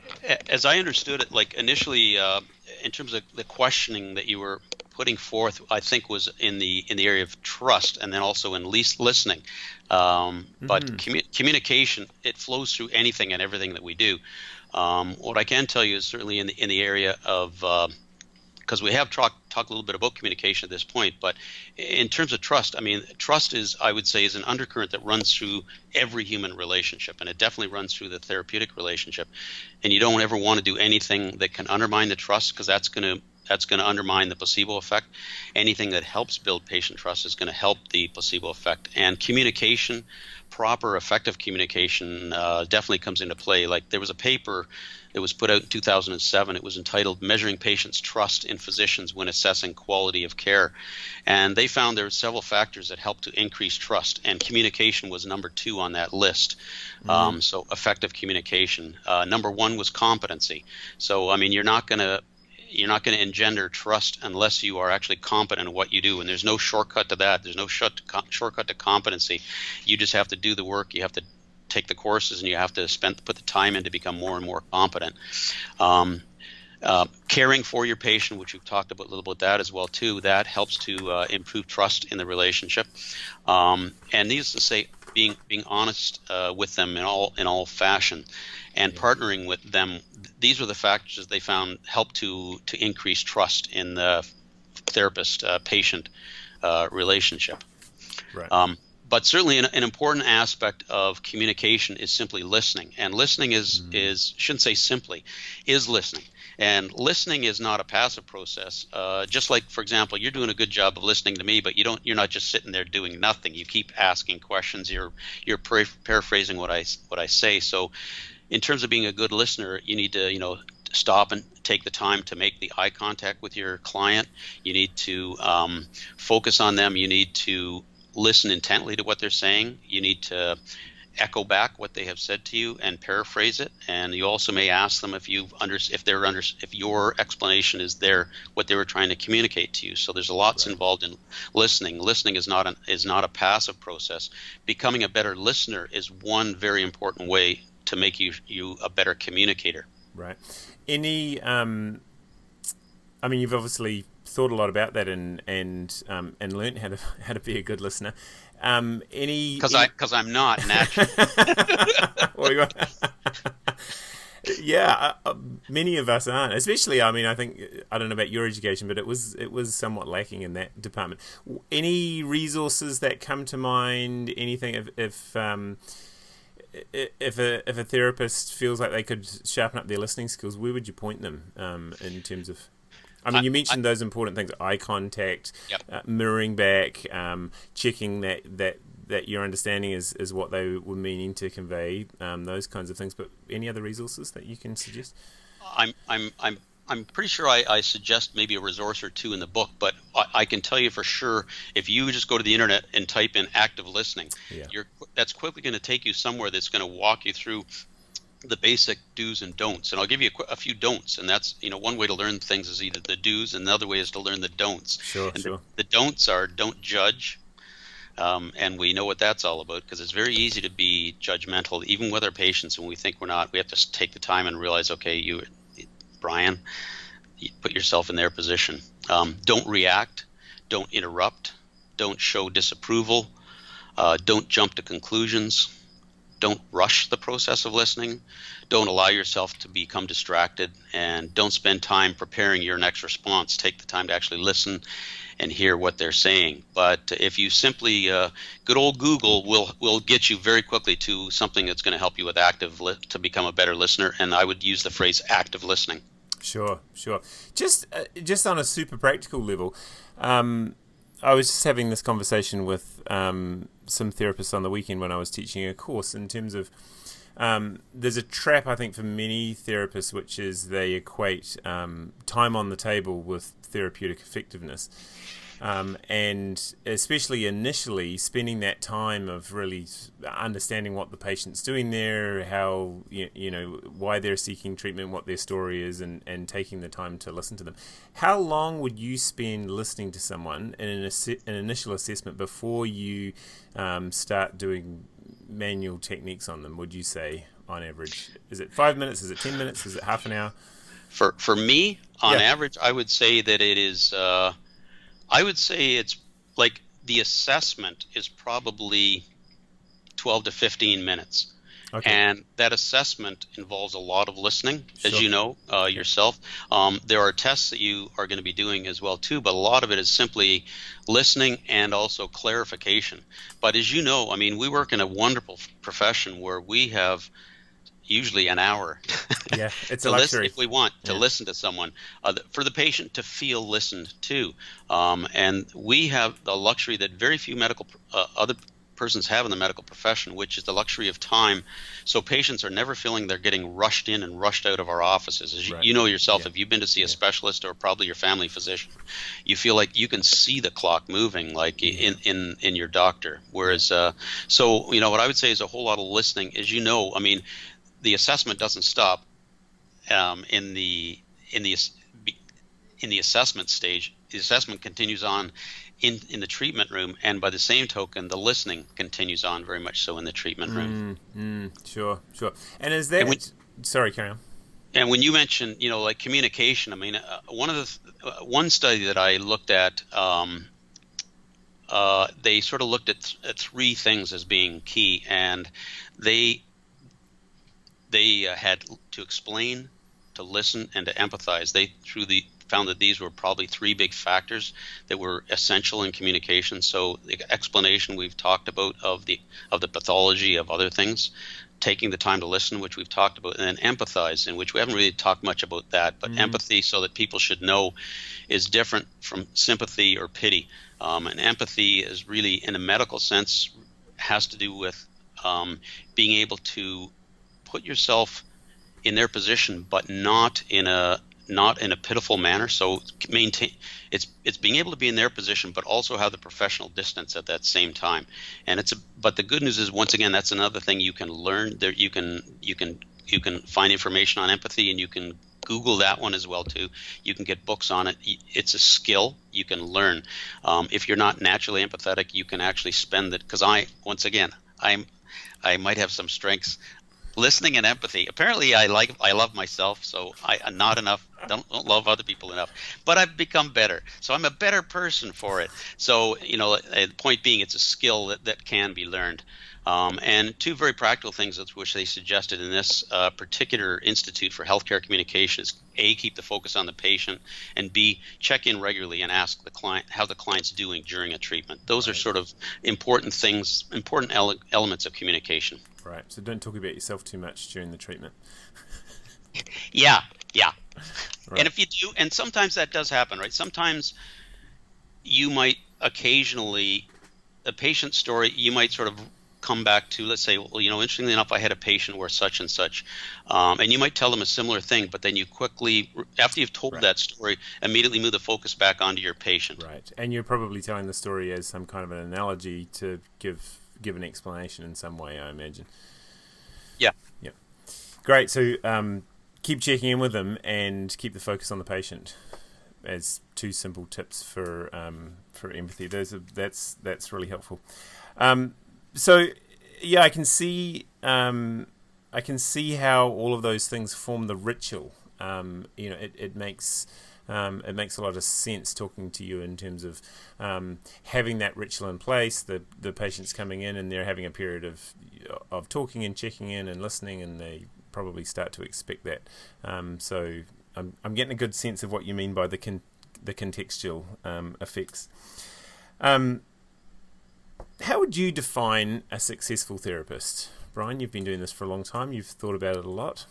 as I understood it, like initially, uh, in terms of the questioning that you were putting forth, I think was in the in the area of trust, and then also in least listening. Um, but Mm-hmm. commu- communication, it flows through anything and everything that we do. Um, what I can tell you is certainly in the in the area of, because uh, we have talked talked a little bit about communication at this point, but in terms of trust, I mean, trust is, I would say, is an undercurrent that runs through every human relationship, and it definitely runs through the therapeutic relationship. And you don't ever want to do anything that can undermine the trust, because that's going to that's going to undermine the placebo effect. Anything that helps build patient trust is going to help the placebo effect. And communication, proper, effective communication, uh, definitely comes into play. Like, there was a paper that was put out in two thousand seven. It was entitled "Measuring Patients' Trust in Physicians When Assessing Quality of Care." And they found there were several factors that helped to increase trust, and communication was number two on that list. Mm-hmm. Um, so effective communication. Uh, number one was competency. So, I mean, you're not going to You're not going to engender trust unless you are actually competent in what you do. And there's no shortcut to that. There's no short shortcut to competency. You just have to do the work. You have to take the courses, and you have to spend put the time in to become more and more competent. Um, uh, caring for your patient, which we've talked about a little bit that as well too, that helps to uh, improve trust in the relationship. Um, and needless to say, being being honest uh, with them in all in all fashion, and partnering with them. These are the factors they found help to to increase trust in the therapist uh, patient uh, relationship. Right. Um, but certainly an, an important aspect of communication is simply listening. And listening is mm. is shouldn't say simply, is listening. And listening is not a passive process. Uh, just like, for example, you're doing a good job of listening to me, but you don't. You're not just sitting there doing nothing. You keep asking questions. You're you're pra- paraphrasing what I what I say. So, in terms of being a good listener, you need to you know stop and take the time to make the eye contact with your client. You need to um, focus on them. You need to listen intently to what they're saying. You need to echo back what they have said to you and paraphrase it. And you also may ask them if you've under if they're under if your explanation is there what they were trying to communicate to you. So there's a lots right. involved in listening. Listening is not an, is not a passive process. Becoming a better listener is one very important way to make you you a better communicator. Right. Any um I mean, you've obviously thought a lot about that and and um, and learned how to how to be a good listener. Um, any because I because I'm not naturally. well, yeah, uh, many of us aren't. Especially, I mean, I think I don't know about your education, but it was it was somewhat lacking in that department. Any resources that come to mind? Anything if if um, if a if a therapist feels like they could sharpen up their listening skills, where would you point them um, in terms of? I mean, you mentioned I, those important things: eye contact, yep. uh, mirroring back, um, checking that, that, that your understanding is, is what they were meaning to convey, um, those kinds of things. But any other resources that you can suggest? I'm I'm I'm I'm pretty sure I, I suggest maybe a resource or two in the book, but I, I can tell you for sure, if you just go to the internet and type in active listening, yeah. you're that's quickly going to take you somewhere that's going to walk you through the basic do's and don'ts. And I'll give you a, a few don'ts, and that's, you know, one way to learn things is either the do's, and the other way is to learn the don'ts. Sure, and sure. The, the don'ts are don't judge. Um, and we know what that's all about, because it's very easy to be judgmental, even with our patients, when we think we're not. We have to take the time and realize, okay, you, Brian, you put yourself in their position. Um, don't react. Don't interrupt. Don't show disapproval. Uh, don't jump to conclusions. Don't rush the process of listening. Don't allow yourself to become distracted, and don't spend time preparing your next response. Take the time to actually listen and hear what they're saying. But if you simply, uh, good old Google will will get you very quickly to something that's going to help you with active li- to become a better listener. And I would use the phrase active listening. Sure, sure. Just uh, just on a super practical level, um, I was just having this conversation with um, some therapists on the weekend when I was teaching a course, in terms of um, there's a trap, I think, for many therapists, which is they equate um, time on the table with therapeutic effectiveness. Um, and especially initially, spending that time of really understanding what the patient's doing there, how, you, you know, why they're seeking treatment, what their story is, and, and taking the time to listen to them. How long would you spend listening to someone in an, ass- an initial assessment before you um, start doing manual techniques on them, would you say, on average? Is it five minutes? Is it ten minutes? Is it half an hour? For, for me, on Yeah. average, I would say that it is... Uh, I would say it's like the assessment is probably twelve to fifteen minutes. Okay. And that assessment involves a lot of listening, as Sure. you know, uh, yourself. Um, there are tests that you are going to be doing as well, too, but a lot of it is simply listening and also clarification. But as you know, I mean, we work in a wonderful profession where we have usually an hour Yeah, it's to a listen, luxury. if we want to Yeah. listen to someone, uh, th- for the patient to feel listened to. Um, and we have the luxury that very few medical uh, other persons have in the medical profession, which is the luxury of time. So patients are never feeling they're getting rushed in and rushed out of our offices. As you, Right. you know yourself, Yeah. if you've been to see a Yeah. specialist or probably your family physician, you feel like you can see the clock moving, like Yeah. in, in, in your doctor. Whereas, uh, so, you know, what I would say is a whole lot of listening. As you know, I mean, the assessment doesn't stop um, in the in the in the assessment stage. The assessment continues on in in the treatment room, and by the same token, the listening continues on very much so in the treatment room. Mm, mm, sure, sure. And is that... And when- Sorry, carry on. And when you mention, you know, like communication, I mean, uh, one of the uh, one study that I looked at, um, uh, they sort of looked at, th- at three things as being key, and they they uh, had to explain, to listen, and to empathize. They through the found that these were probably three big factors that were essential in communication. So the explanation we've talked about of the of the pathology of other things, taking the time to listen, which we've talked about, and then empathize, in which we haven't really talked much about that. But Mhm. empathy, so that people should know, is different from sympathy or pity. Um, and empathy is really, in a medical sense, has to do with um, being able to put yourself in their position, but not in a not in a pitiful manner. So maintain it's it's being able to be in their position, but also have the professional distance at that same time. And it's a, but the good news is, once again, that's another thing you can learn. There you can you can you can find information on empathy, and you can Google that one as well too. You can get books on it. It's a skill you can learn. Um, if you're not naturally empathetic, you can actually spend it. Because I once again I'm I might have some strengths. Listening and empathy. Apparently, I like I love myself, so I I'm not enough. Don't, don't love other people enough, but I've become better. So I'm a better person for it. So you know, the point being, it's a skill that, that can be learned. Um, and two very practical things which they suggested in this uh, particular Institute for Healthcare Communication is A, keep the focus on the patient, and B, check in regularly and ask the client how the client's doing during a treatment. Those Right. are sort of important things, important ele- elements of communication. Right. So don't talk about yourself too much during the treatment. Yeah, yeah. Right. And if you do, and sometimes that does happen, right? Sometimes you might occasionally, a patient story, you might sort of come back to, let's say, well, you know, interestingly enough, I had a patient where such and such, um, and you might tell them a similar thing, but then you quickly, after you've told Right. that story, immediately move the focus back onto your patient. Right. And you're probably telling the story as some kind of an analogy to give give an explanation in some way, I imagine. Yeah. Yep. Great. So um, keep checking in with them and keep the focus on the patient as two simple tips for um, for empathy. Those are, that's that's really helpful. Um, so yeah, I can see um, I can see how all of those things form the ritual. Um, you know, it, it makes um, it makes a lot of sense talking to you in terms of um, having that ritual in place. The the patient's coming in and they're having a period of of talking and checking in and listening, and they probably start to expect that. Um, so I'm I'm getting a good sense of what you mean by the con- the contextual um, effects. Um, how would you define a successful therapist? Brian, you've been doing this for a long time. You've thought about it a lot.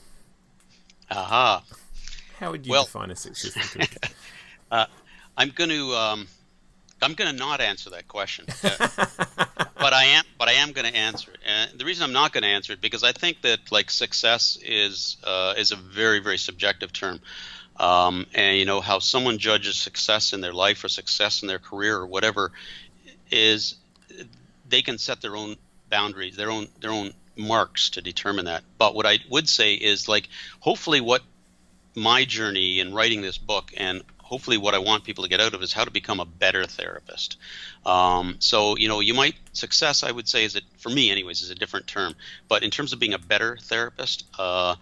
Aha. How would you Well, define a successful therapist? uh, I'm going to um, I'm going to not answer that question, uh, but I am but I am going to answer it. And the reason I'm not going to answer it because I think that like success is uh, is a very very subjective term. Um, and you know how someone judges success in their life or success in their career or whatever is they can set their own boundaries, their own their own marks to determine that. But what I would say is like hopefully what my journey in writing this book and hopefully what I want people to get out of is how to become a better therapist. Um, so, you know, you might success, I would say, is it for me anyways, is a different term. But in terms of being a better therapist, uh,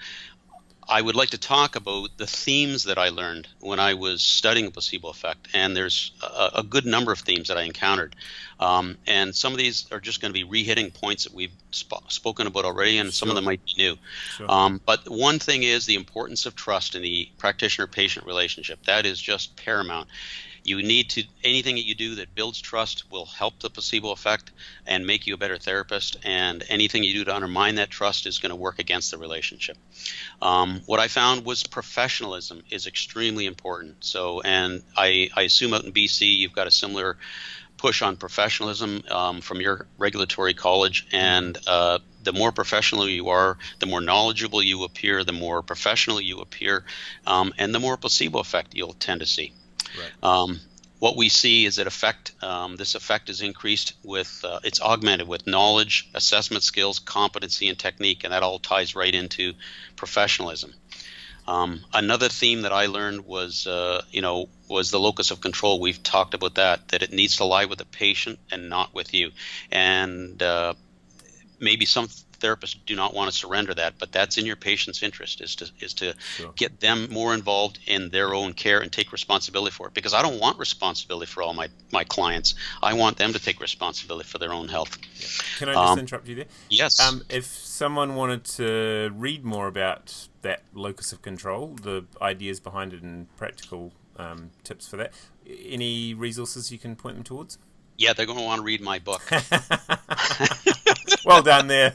I would like to talk about the themes that I learned when I was studying the placebo effect, and there's a, a good number of themes that I encountered. Um, and some of these are just going to be re-hitting points that we've sp- spoken about already, and some Sure. of them might be new. Sure. Um, but one thing is the importance of trust in the practitioner-patient relationship. That is just paramount. You need to, anything that you do that builds trust will help the placebo effect and make you a better therapist, and anything you do to undermine that trust is going to work against the relationship. Um, what I found was professionalism is extremely important. So, and I, I assume out in B C you've got a similar push on professionalism um, from your regulatory college, and uh, the more professional you are, the more knowledgeable you appear, the more professional you appear, um, and the more placebo effect you'll tend to see. Right. Um, what we see is that effect. Um, this effect is increased with, uh, it's augmented with knowledge, assessment skills, competency, and technique, and that all ties right into professionalism. Um, another theme that I learned was, uh, you know, was the locus of control. We've talked about that, that it needs to lie with the patient and not with you. And uh, maybe some therapists do not want to surrender that, but that's in your patient's interest, is to is to Sure. get them more involved in their own care and take responsibility for it. Because I don't want responsibility for all my, my clients. I want them to take responsibility for their own health. Yeah. Can I just Um, interrupt you there? Yes. Um, if someone wanted to read more about that locus of control, the ideas behind it and practical um, tips for that, any resources you can point them towards? Yeah, they're going to want to read my book. Well done there.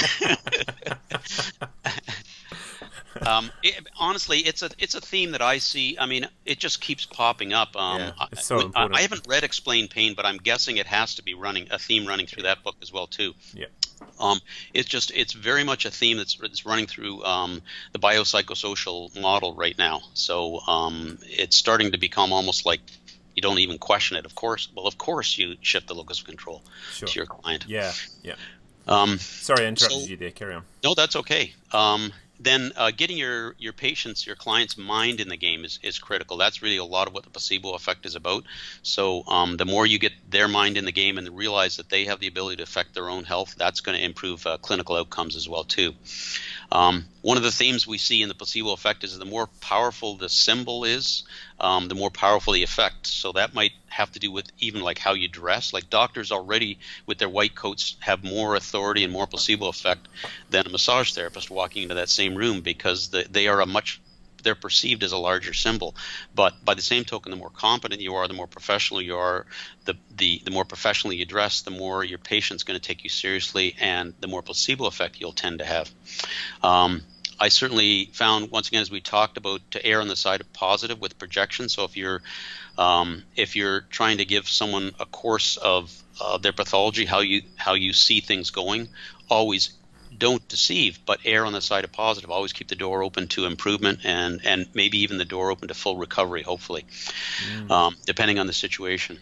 um, it, honestly, it's a it's a theme that I see. I mean, it just keeps popping up. Um, Yeah, it's so I, important. I haven't read Explain Pain, but I'm guessing it has to be running a theme running through that book as well too. Yeah. Um, it's just it's very much a theme that's, that's running through um, the biopsychosocial model right now. So um, it's starting to become almost like you don't even question it. Of course, well, of course you shift the locus of control Sure. to your client. Yeah. Yeah. Um, Sorry, I interrupted So- you there. Carry on. No, that's okay. Um, then uh, getting your, your patient's, your client's mind in the game is, is critical. That's really a lot of what the placebo effect is about. So um, the more you get their mind in the game and realize that they have the ability to affect their own health, that's going to improve uh, clinical outcomes as well too. Um, one of the themes we see in the placebo effect is the more powerful the symbol is, um, the more powerful the effect. So that might have to do with even like how you dress. Like doctors already with their white coats have more authority and more placebo effect than a massage therapist walking into that same room, because the, they are a much they're perceived as a larger symbol. But by the same token, the more competent you are, the more professional you are, the the, the more professionally you dress, the more your patient's going to take you seriously, and the more placebo effect you'll tend to have. Um, I certainly found, once again, as we talked about, to err on the side of positive with projection. So if you're um, if you're trying to give someone a course of uh, their pathology, how you how you see things going. Always don't deceive, but err on the side of positive. Always keep the door open to improvement, and and maybe even the door open to full recovery, hopefully, mm. um, depending on the situation.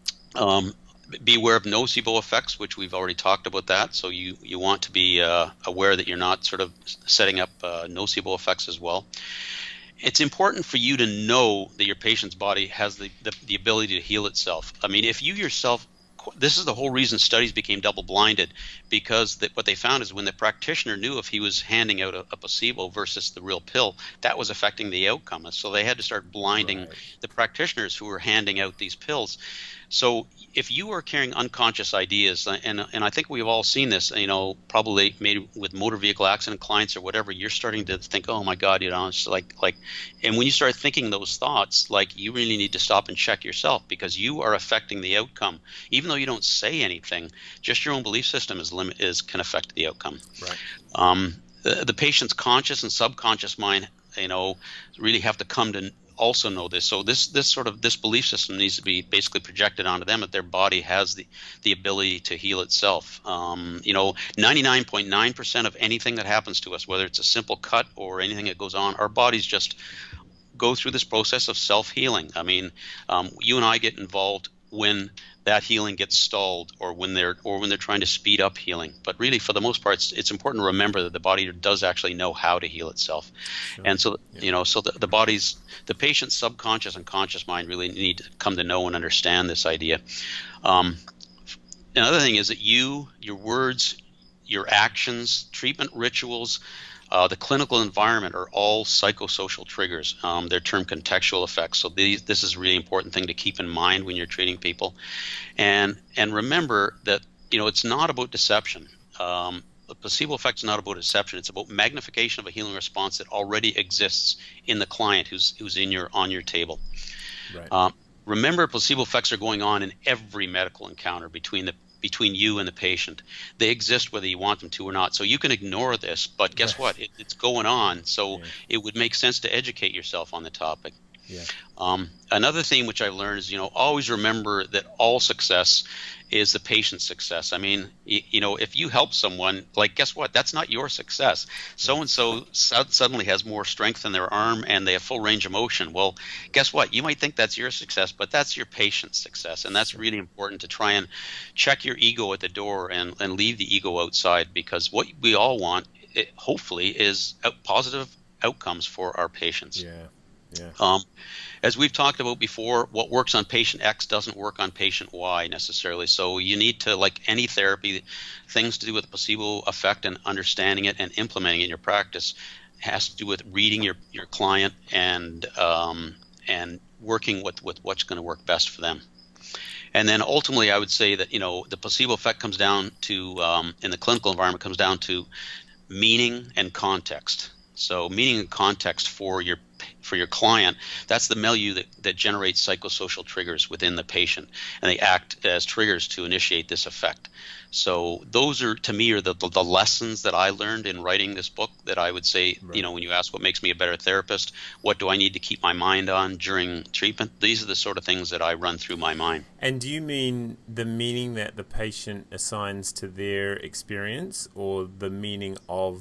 Um, beware of nocebo effects, which we've already talked about that. So you, you want to be uh, aware that you're not sort of setting up uh, nocebo effects as well. It's important for you to know that your patient's body has the, the, the ability to heal itself. I mean, if you yourself, this is the whole reason studies became double-blinded, because the, what they found is when the practitioner knew if he was handing out a, a placebo versus the real pill, that was affecting the outcome. And so they had to start blinding right. the practitioners who were handing out these pills. So if you are carrying unconscious ideas, and and I think we've all seen this, you know, probably maybe with motor vehicle accident clients or whatever, you're starting to think, oh my God, you know, it's like like, and when you start thinking those thoughts, like you really need to stop and check yourself, because you are affecting the outcome, even though you don't say anything. Just your own belief system is limit is can affect the outcome. Right. Um, the, the patient's conscious and subconscious mind, you know, really have to come to also know this. So this this sort of this belief system needs to be basically projected onto them, that their body has the the ability to heal itself. Um, you know, ninety-nine point nine percent of anything that happens to us, whether it's a simple cut or anything that goes on, our bodies just go through this process of self-healing. I mean, um, you and I get involved when that healing gets stalled, or when they're or when they're trying to speed up healing. But really, for the most part, it's, it's important to remember that the body does actually know how to heal itself. Sure. And so, yeah. you know, so the, the body's, the patient's subconscious and conscious mind really need to come to know and understand this idea. Um, another thing is that you, your words, your actions, treatment rituals, Uh, the clinical environment are all psychosocial triggers. Um, they're termed contextual effects. So these, this is a really important thing to keep in mind when you're treating people. And and remember that, you know, it's not about deception. Um, the placebo effect is not about deception. It's about magnification of a healing response that already exists in the client who's who's in your on your table. Right. Um, remember, placebo effects are going on in every medical encounter between the between you and the patient. They exist whether you want them to or not. So you can ignore this, but guess right. what? It, it's going on. So yeah. it would make sense to educate yourself on the topic. Yeah. Um, another thing which I've learned is, you know, always remember that all success is the patient's success. I mean, you, you know, if you help someone, like, guess what? That's not your success. So-and-so so- suddenly has more strength in their arm and they have full range of motion. Well, guess what? You might think that's your success, but that's your patient's success. And that's really important to try and check your ego at the door and, and leave the ego outside, because what we all want, it, hopefully, is a positive outcomes for our patients. Yeah. Yeah. Um, as we've talked about before, what works on patient X doesn't work on patient Y necessarily. So you need to, like any therapy, things to do with the placebo effect and understanding it and implementing it in your practice has to do with reading your, your client and um, and working with, with what's going to work best for them. And then ultimately, I would say that, you know, the placebo effect comes down to, um, in the clinical environment, comes down to meaning and context. So meaning and context for your for your client, that's the milieu that, that generates psychosocial triggers within the patient, and they act as triggers to initiate this effect. So those are, to me, are the, the, the lessons that I learned in writing this book that I would say, right. you know, when you ask what makes me a better therapist, what do I need to keep my mind on during treatment? These are the sort of things that I run through my mind. And do you mean the meaning that the patient assigns to their experience, or the meaning of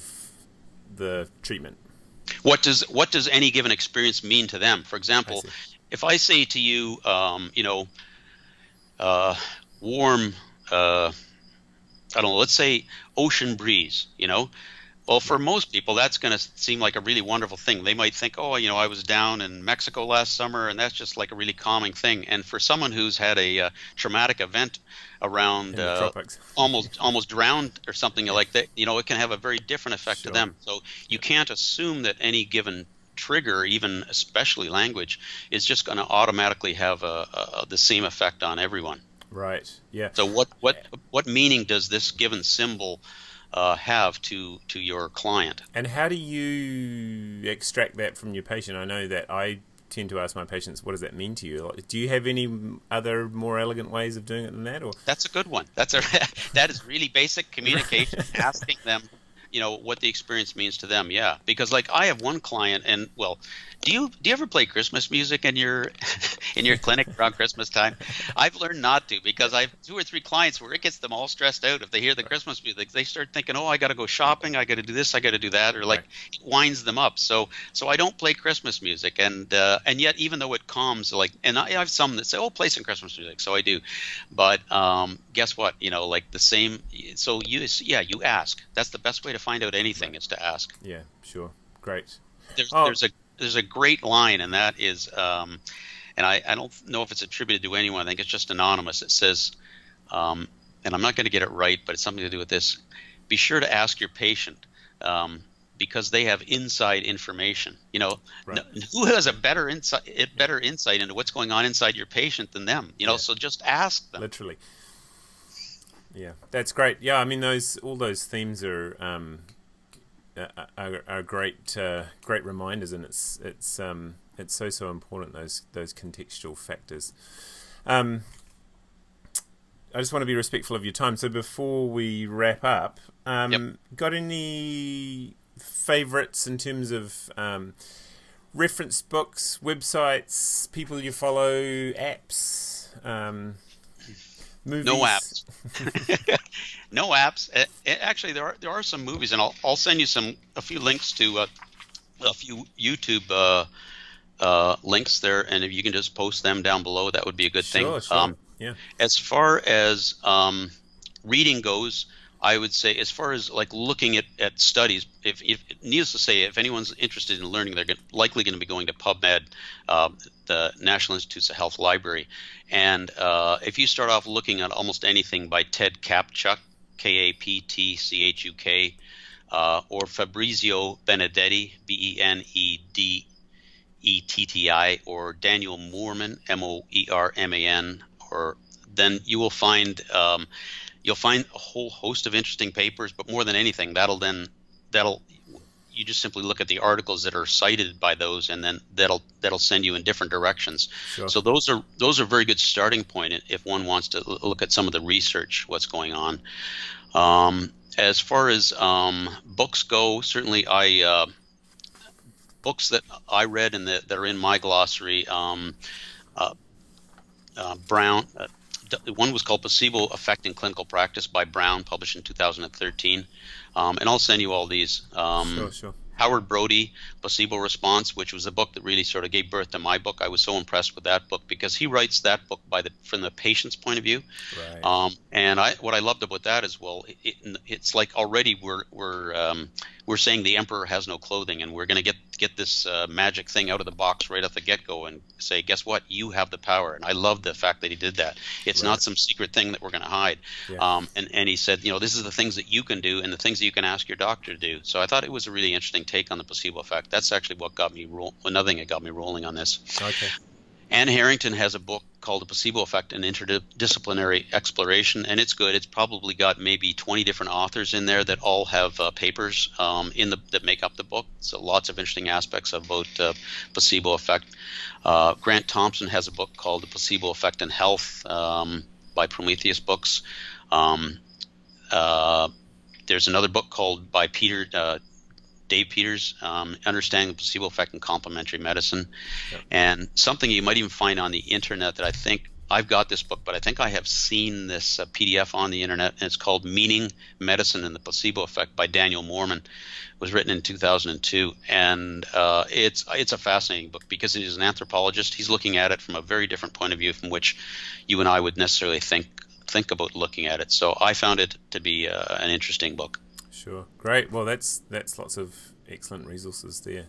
the treatment? What does what does any given experience mean to them? For example, I if I say to you, um, you know, uh, warm, uh, I don't know, let's say ocean breeze, you know, well, for most people, that's going to seem like a really wonderful thing. They might think, oh, you know, I was down in Mexico last summer, and that's just like a really calming thing. And for someone who's had a uh, traumatic event around uh, almost almost drowned or something like that, you know, it can have a very different effect sure. to them. So you can't assume that any given trigger, even especially language, is just going to automatically have a, a, the same effect on everyone. Right. Yeah. So what what what meaning does this given symbol Uh, have to to your client? And how do you extract that from your patient? I know that I tend to ask my patients, what does that mean to you? Do you have any other more elegant ways of doing it than that? Or that's a good one. That's a that is really basic communication. Asking them you know, what the experience means to them. Yeah, because like I have one client, and well, do you do you ever play Christmas music in your in your clinic around Christmas time? I've learned not to, because I have two or three clients where it gets them all stressed out if they hear the Christmas music. They start thinking, oh, I got to go shopping, I got to do this, I got to do that, or like right. It winds them up. So so I don't play Christmas music, and uh, and yet even though it calms, like, and I have some that say, oh, play some Christmas music, so I do, but um, guess what? You know, like the same. So you yeah, you ask. That's the best way to find out anything right. is to ask. Yeah, sure, great. There's oh. there's a There's a great line, and that is, um, and I, I don't know if it's attributed to anyone. I think it's just anonymous. It says, um, and I'm not going to get it right, but it's something to do with this. Be sure to ask your patient, um, because they have inside information. You know, right. no, who has a better insight, better yeah. insight into what's going on inside your patient than them? You know, yeah. so just ask them. Literally. Yeah, that's great. Yeah, I mean, those all those themes are. Um, Are, are great, uh, great reminders, and it's it's um it's so so important, those those contextual factors. Um, I just want to be respectful of your time. So before we wrap up, um, yep. got any favourites in terms of um, reference books, websites, people you follow, apps? Um, Movies. No apps. No apps. It, it, actually, there are there are some movies, and I'll I'll send you some a few links to uh, a few YouTube uh, uh, links there, and if you can just post them down below, that would be a good sure, thing. Sure. Um, yeah. As far as um, reading goes, I would say, as far as like looking at, at studies, if, if needless to say, if anyone's interested in learning, they're gonna, likely going to be going to PubMed, uh, the National Institutes of Health Library. And uh, if you start off looking at almost anything by Ted Kaptchuk, K A P T C H U K, uh, or Fabrizio Benedetti, B E N E D E T T I, or Daniel Moorman, M O E R M A N, or then you will find um, you'll find a whole host of interesting papers. But more than anything, that'll then that'll you just simply look at the articles that are cited by those, and then that'll that'll send you in different directions. Sure. So those are those are a very good starting point if one wants to look at some of the research, what's going on. Um, as far as um, books go, certainly I uh, books that I read and that, that are in my glossary. Um, uh, uh, Brown. Uh, One was called Placebo Effect in Clinical Practice by Brown, published in two thousand thirteen. Um, and I'll send you all these. Um, sure, sure. Howard Brody, Placebo Response, which was a book that really sort of gave birth to my book. I was so impressed with that book because he writes that book by the from the patient's point of view. Right. Um, and I, what I loved about that is, well, it, it, it's like already we're we're um, we're saying the emperor has no clothing, and we're going to get get this uh, magic thing out of the box right off the get-go and say, guess what? You have the power. And I love the fact that he did that. It's right. not some secret thing that we're going to hide. Yeah. Um, and, and he said, you know, this is the things that you can do and the things that you can ask your doctor to do. So I thought it was a really interesting take on the placebo effect. That's actually what got me roll another thing that got me rolling on this. Okay. Anne Harrington has a book called The Placebo Effect, an Interdisciplinary Exploration, and it's good. It's probably got maybe twenty different authors in there that all have uh, papers um, in the that make up the book. So lots of interesting aspects about uh, placebo effect. Uh, Grant Thompson has a book called The Placebo Effect in Health um, by Prometheus Books. Um, uh, there's another book called by Peter uh, Dave Peters, um, Understanding the Placebo Effect in Complementary Medicine. Yep. And something you might even find on the internet that I think, I've got this book, but I think I have seen this uh, P D F on the internet, and it's called Meaning, Medicine, and the Placebo Effect by Daniel Moorman. It was written in two thousand two, and uh, it's it's a fascinating book because he's an anthropologist. He's looking at it from a very different point of view from which you and I would necessarily think think about looking at it. So I found it to be uh, an interesting book. Sure, great. Well, that's that's lots of excellent resources there.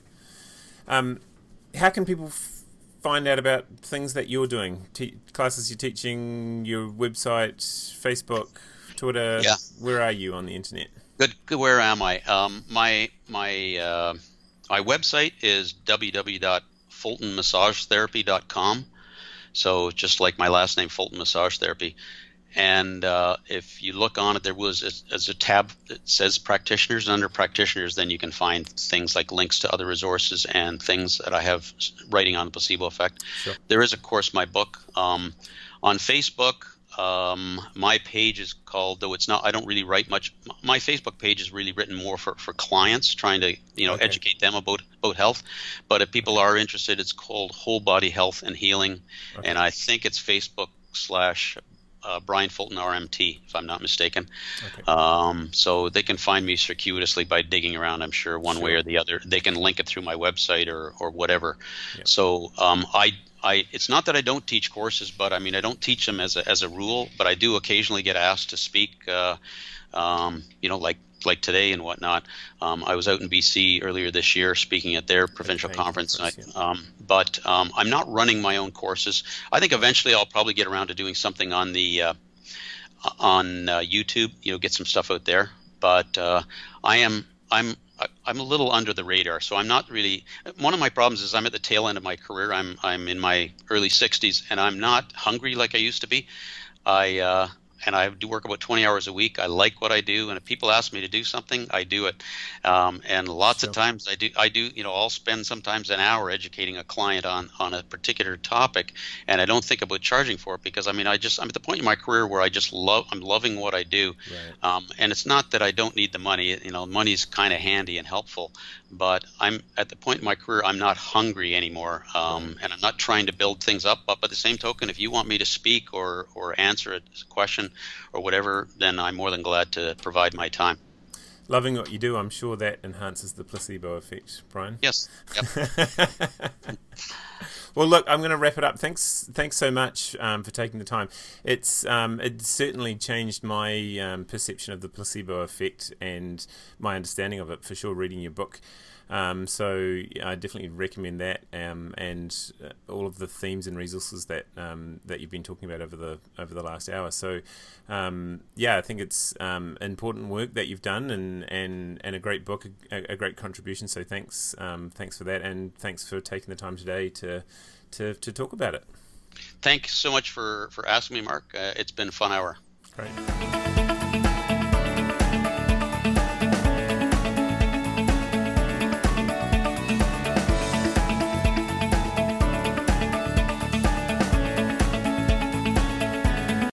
Um, how can people f- find out about things that you're doing? Te- classes you're teaching, your website, Facebook, Twitter. Yeah. Where are you on the internet? Good. Good. Where am I? Um, my my uh, my website is w w w dot fulton massage therapy dot com. So just like my last name, Fulton Massage Therapy. And uh, if you look on it, there was a, as a tab that says practitioners, and under practitioners, then you can find things like links to other resources and things that I have writing on the placebo effect. Sure. There is, of course, my book. Um, on Facebook, Um, my page is called, though it's not, I don't really write much. My Facebook page is really written more for, for clients, trying to, you know, okay. educate them about, about health. But if people are interested, it's called Whole Body Health and Healing. Okay. And I think it's Facebook slash uh, Brian Fulton R M T, if I'm not mistaken. Okay. Um, so they can find me circuitously by digging around, I'm sure, one sure. way or the other. They can link it through my website or, or whatever. Yep. So um, I I, it's not that I don't teach courses, but I mean, I don't teach them as a, as a rule, but I do occasionally get asked to speak, uh, um, you know, like, like today and whatnot. Um, I was out in B C earlier this year speaking at their provincial conference, course, yeah. I, um, but um, I'm not running my own courses. I think eventually I'll probably get around to doing something on the, uh, on uh, YouTube, you know, get some stuff out there, but uh, I am, I'm, I'm a little under the radar, so I'm not really. One of my problems is I'm at the tail end of my career. I'm I'm in my early sixties, and I'm not hungry like I used to be. I uh, and I do work about twenty hours a week. I like what I do, and if people ask me to do something, I do it. Um, and lots sure. of times I do. I do. You know, I'll spend sometimes an hour educating a client on on a particular topic, and I don't think about charging for it because I mean I just I'm at the point in my career where I just love. I'm loving what I do, right. um, and it's not that I don't need the money. You know, money's kind of handy and helpful, but I'm at the point in my career I'm not hungry anymore, um, right. and I'm not trying to build things up. But by the same token, if you want me to speak or or answer a question or whatever, then I'm more than glad to provide my time. Loving what you do, I'm sure that enhances the placebo effect, Brian. Yes. Yep. Well, look, I'm going to wrap it up. Thanks, thanks so much um, for taking the time. It's um, it certainly changed my um, perception of the placebo effect and my understanding of it for sure. Reading your book. Um, so I definitely recommend that, um, and uh, all of the themes and resources that um, that you've been talking about over the over the last hour. So um, yeah, I think it's um, important work that you've done, and, and, and a great book, a, a great contribution. So thanks, um, thanks for that, and thanks for taking the time today to to, to talk about it. Thanks so much for, for asking me, Mark. Uh, it's been a fun hour. Great.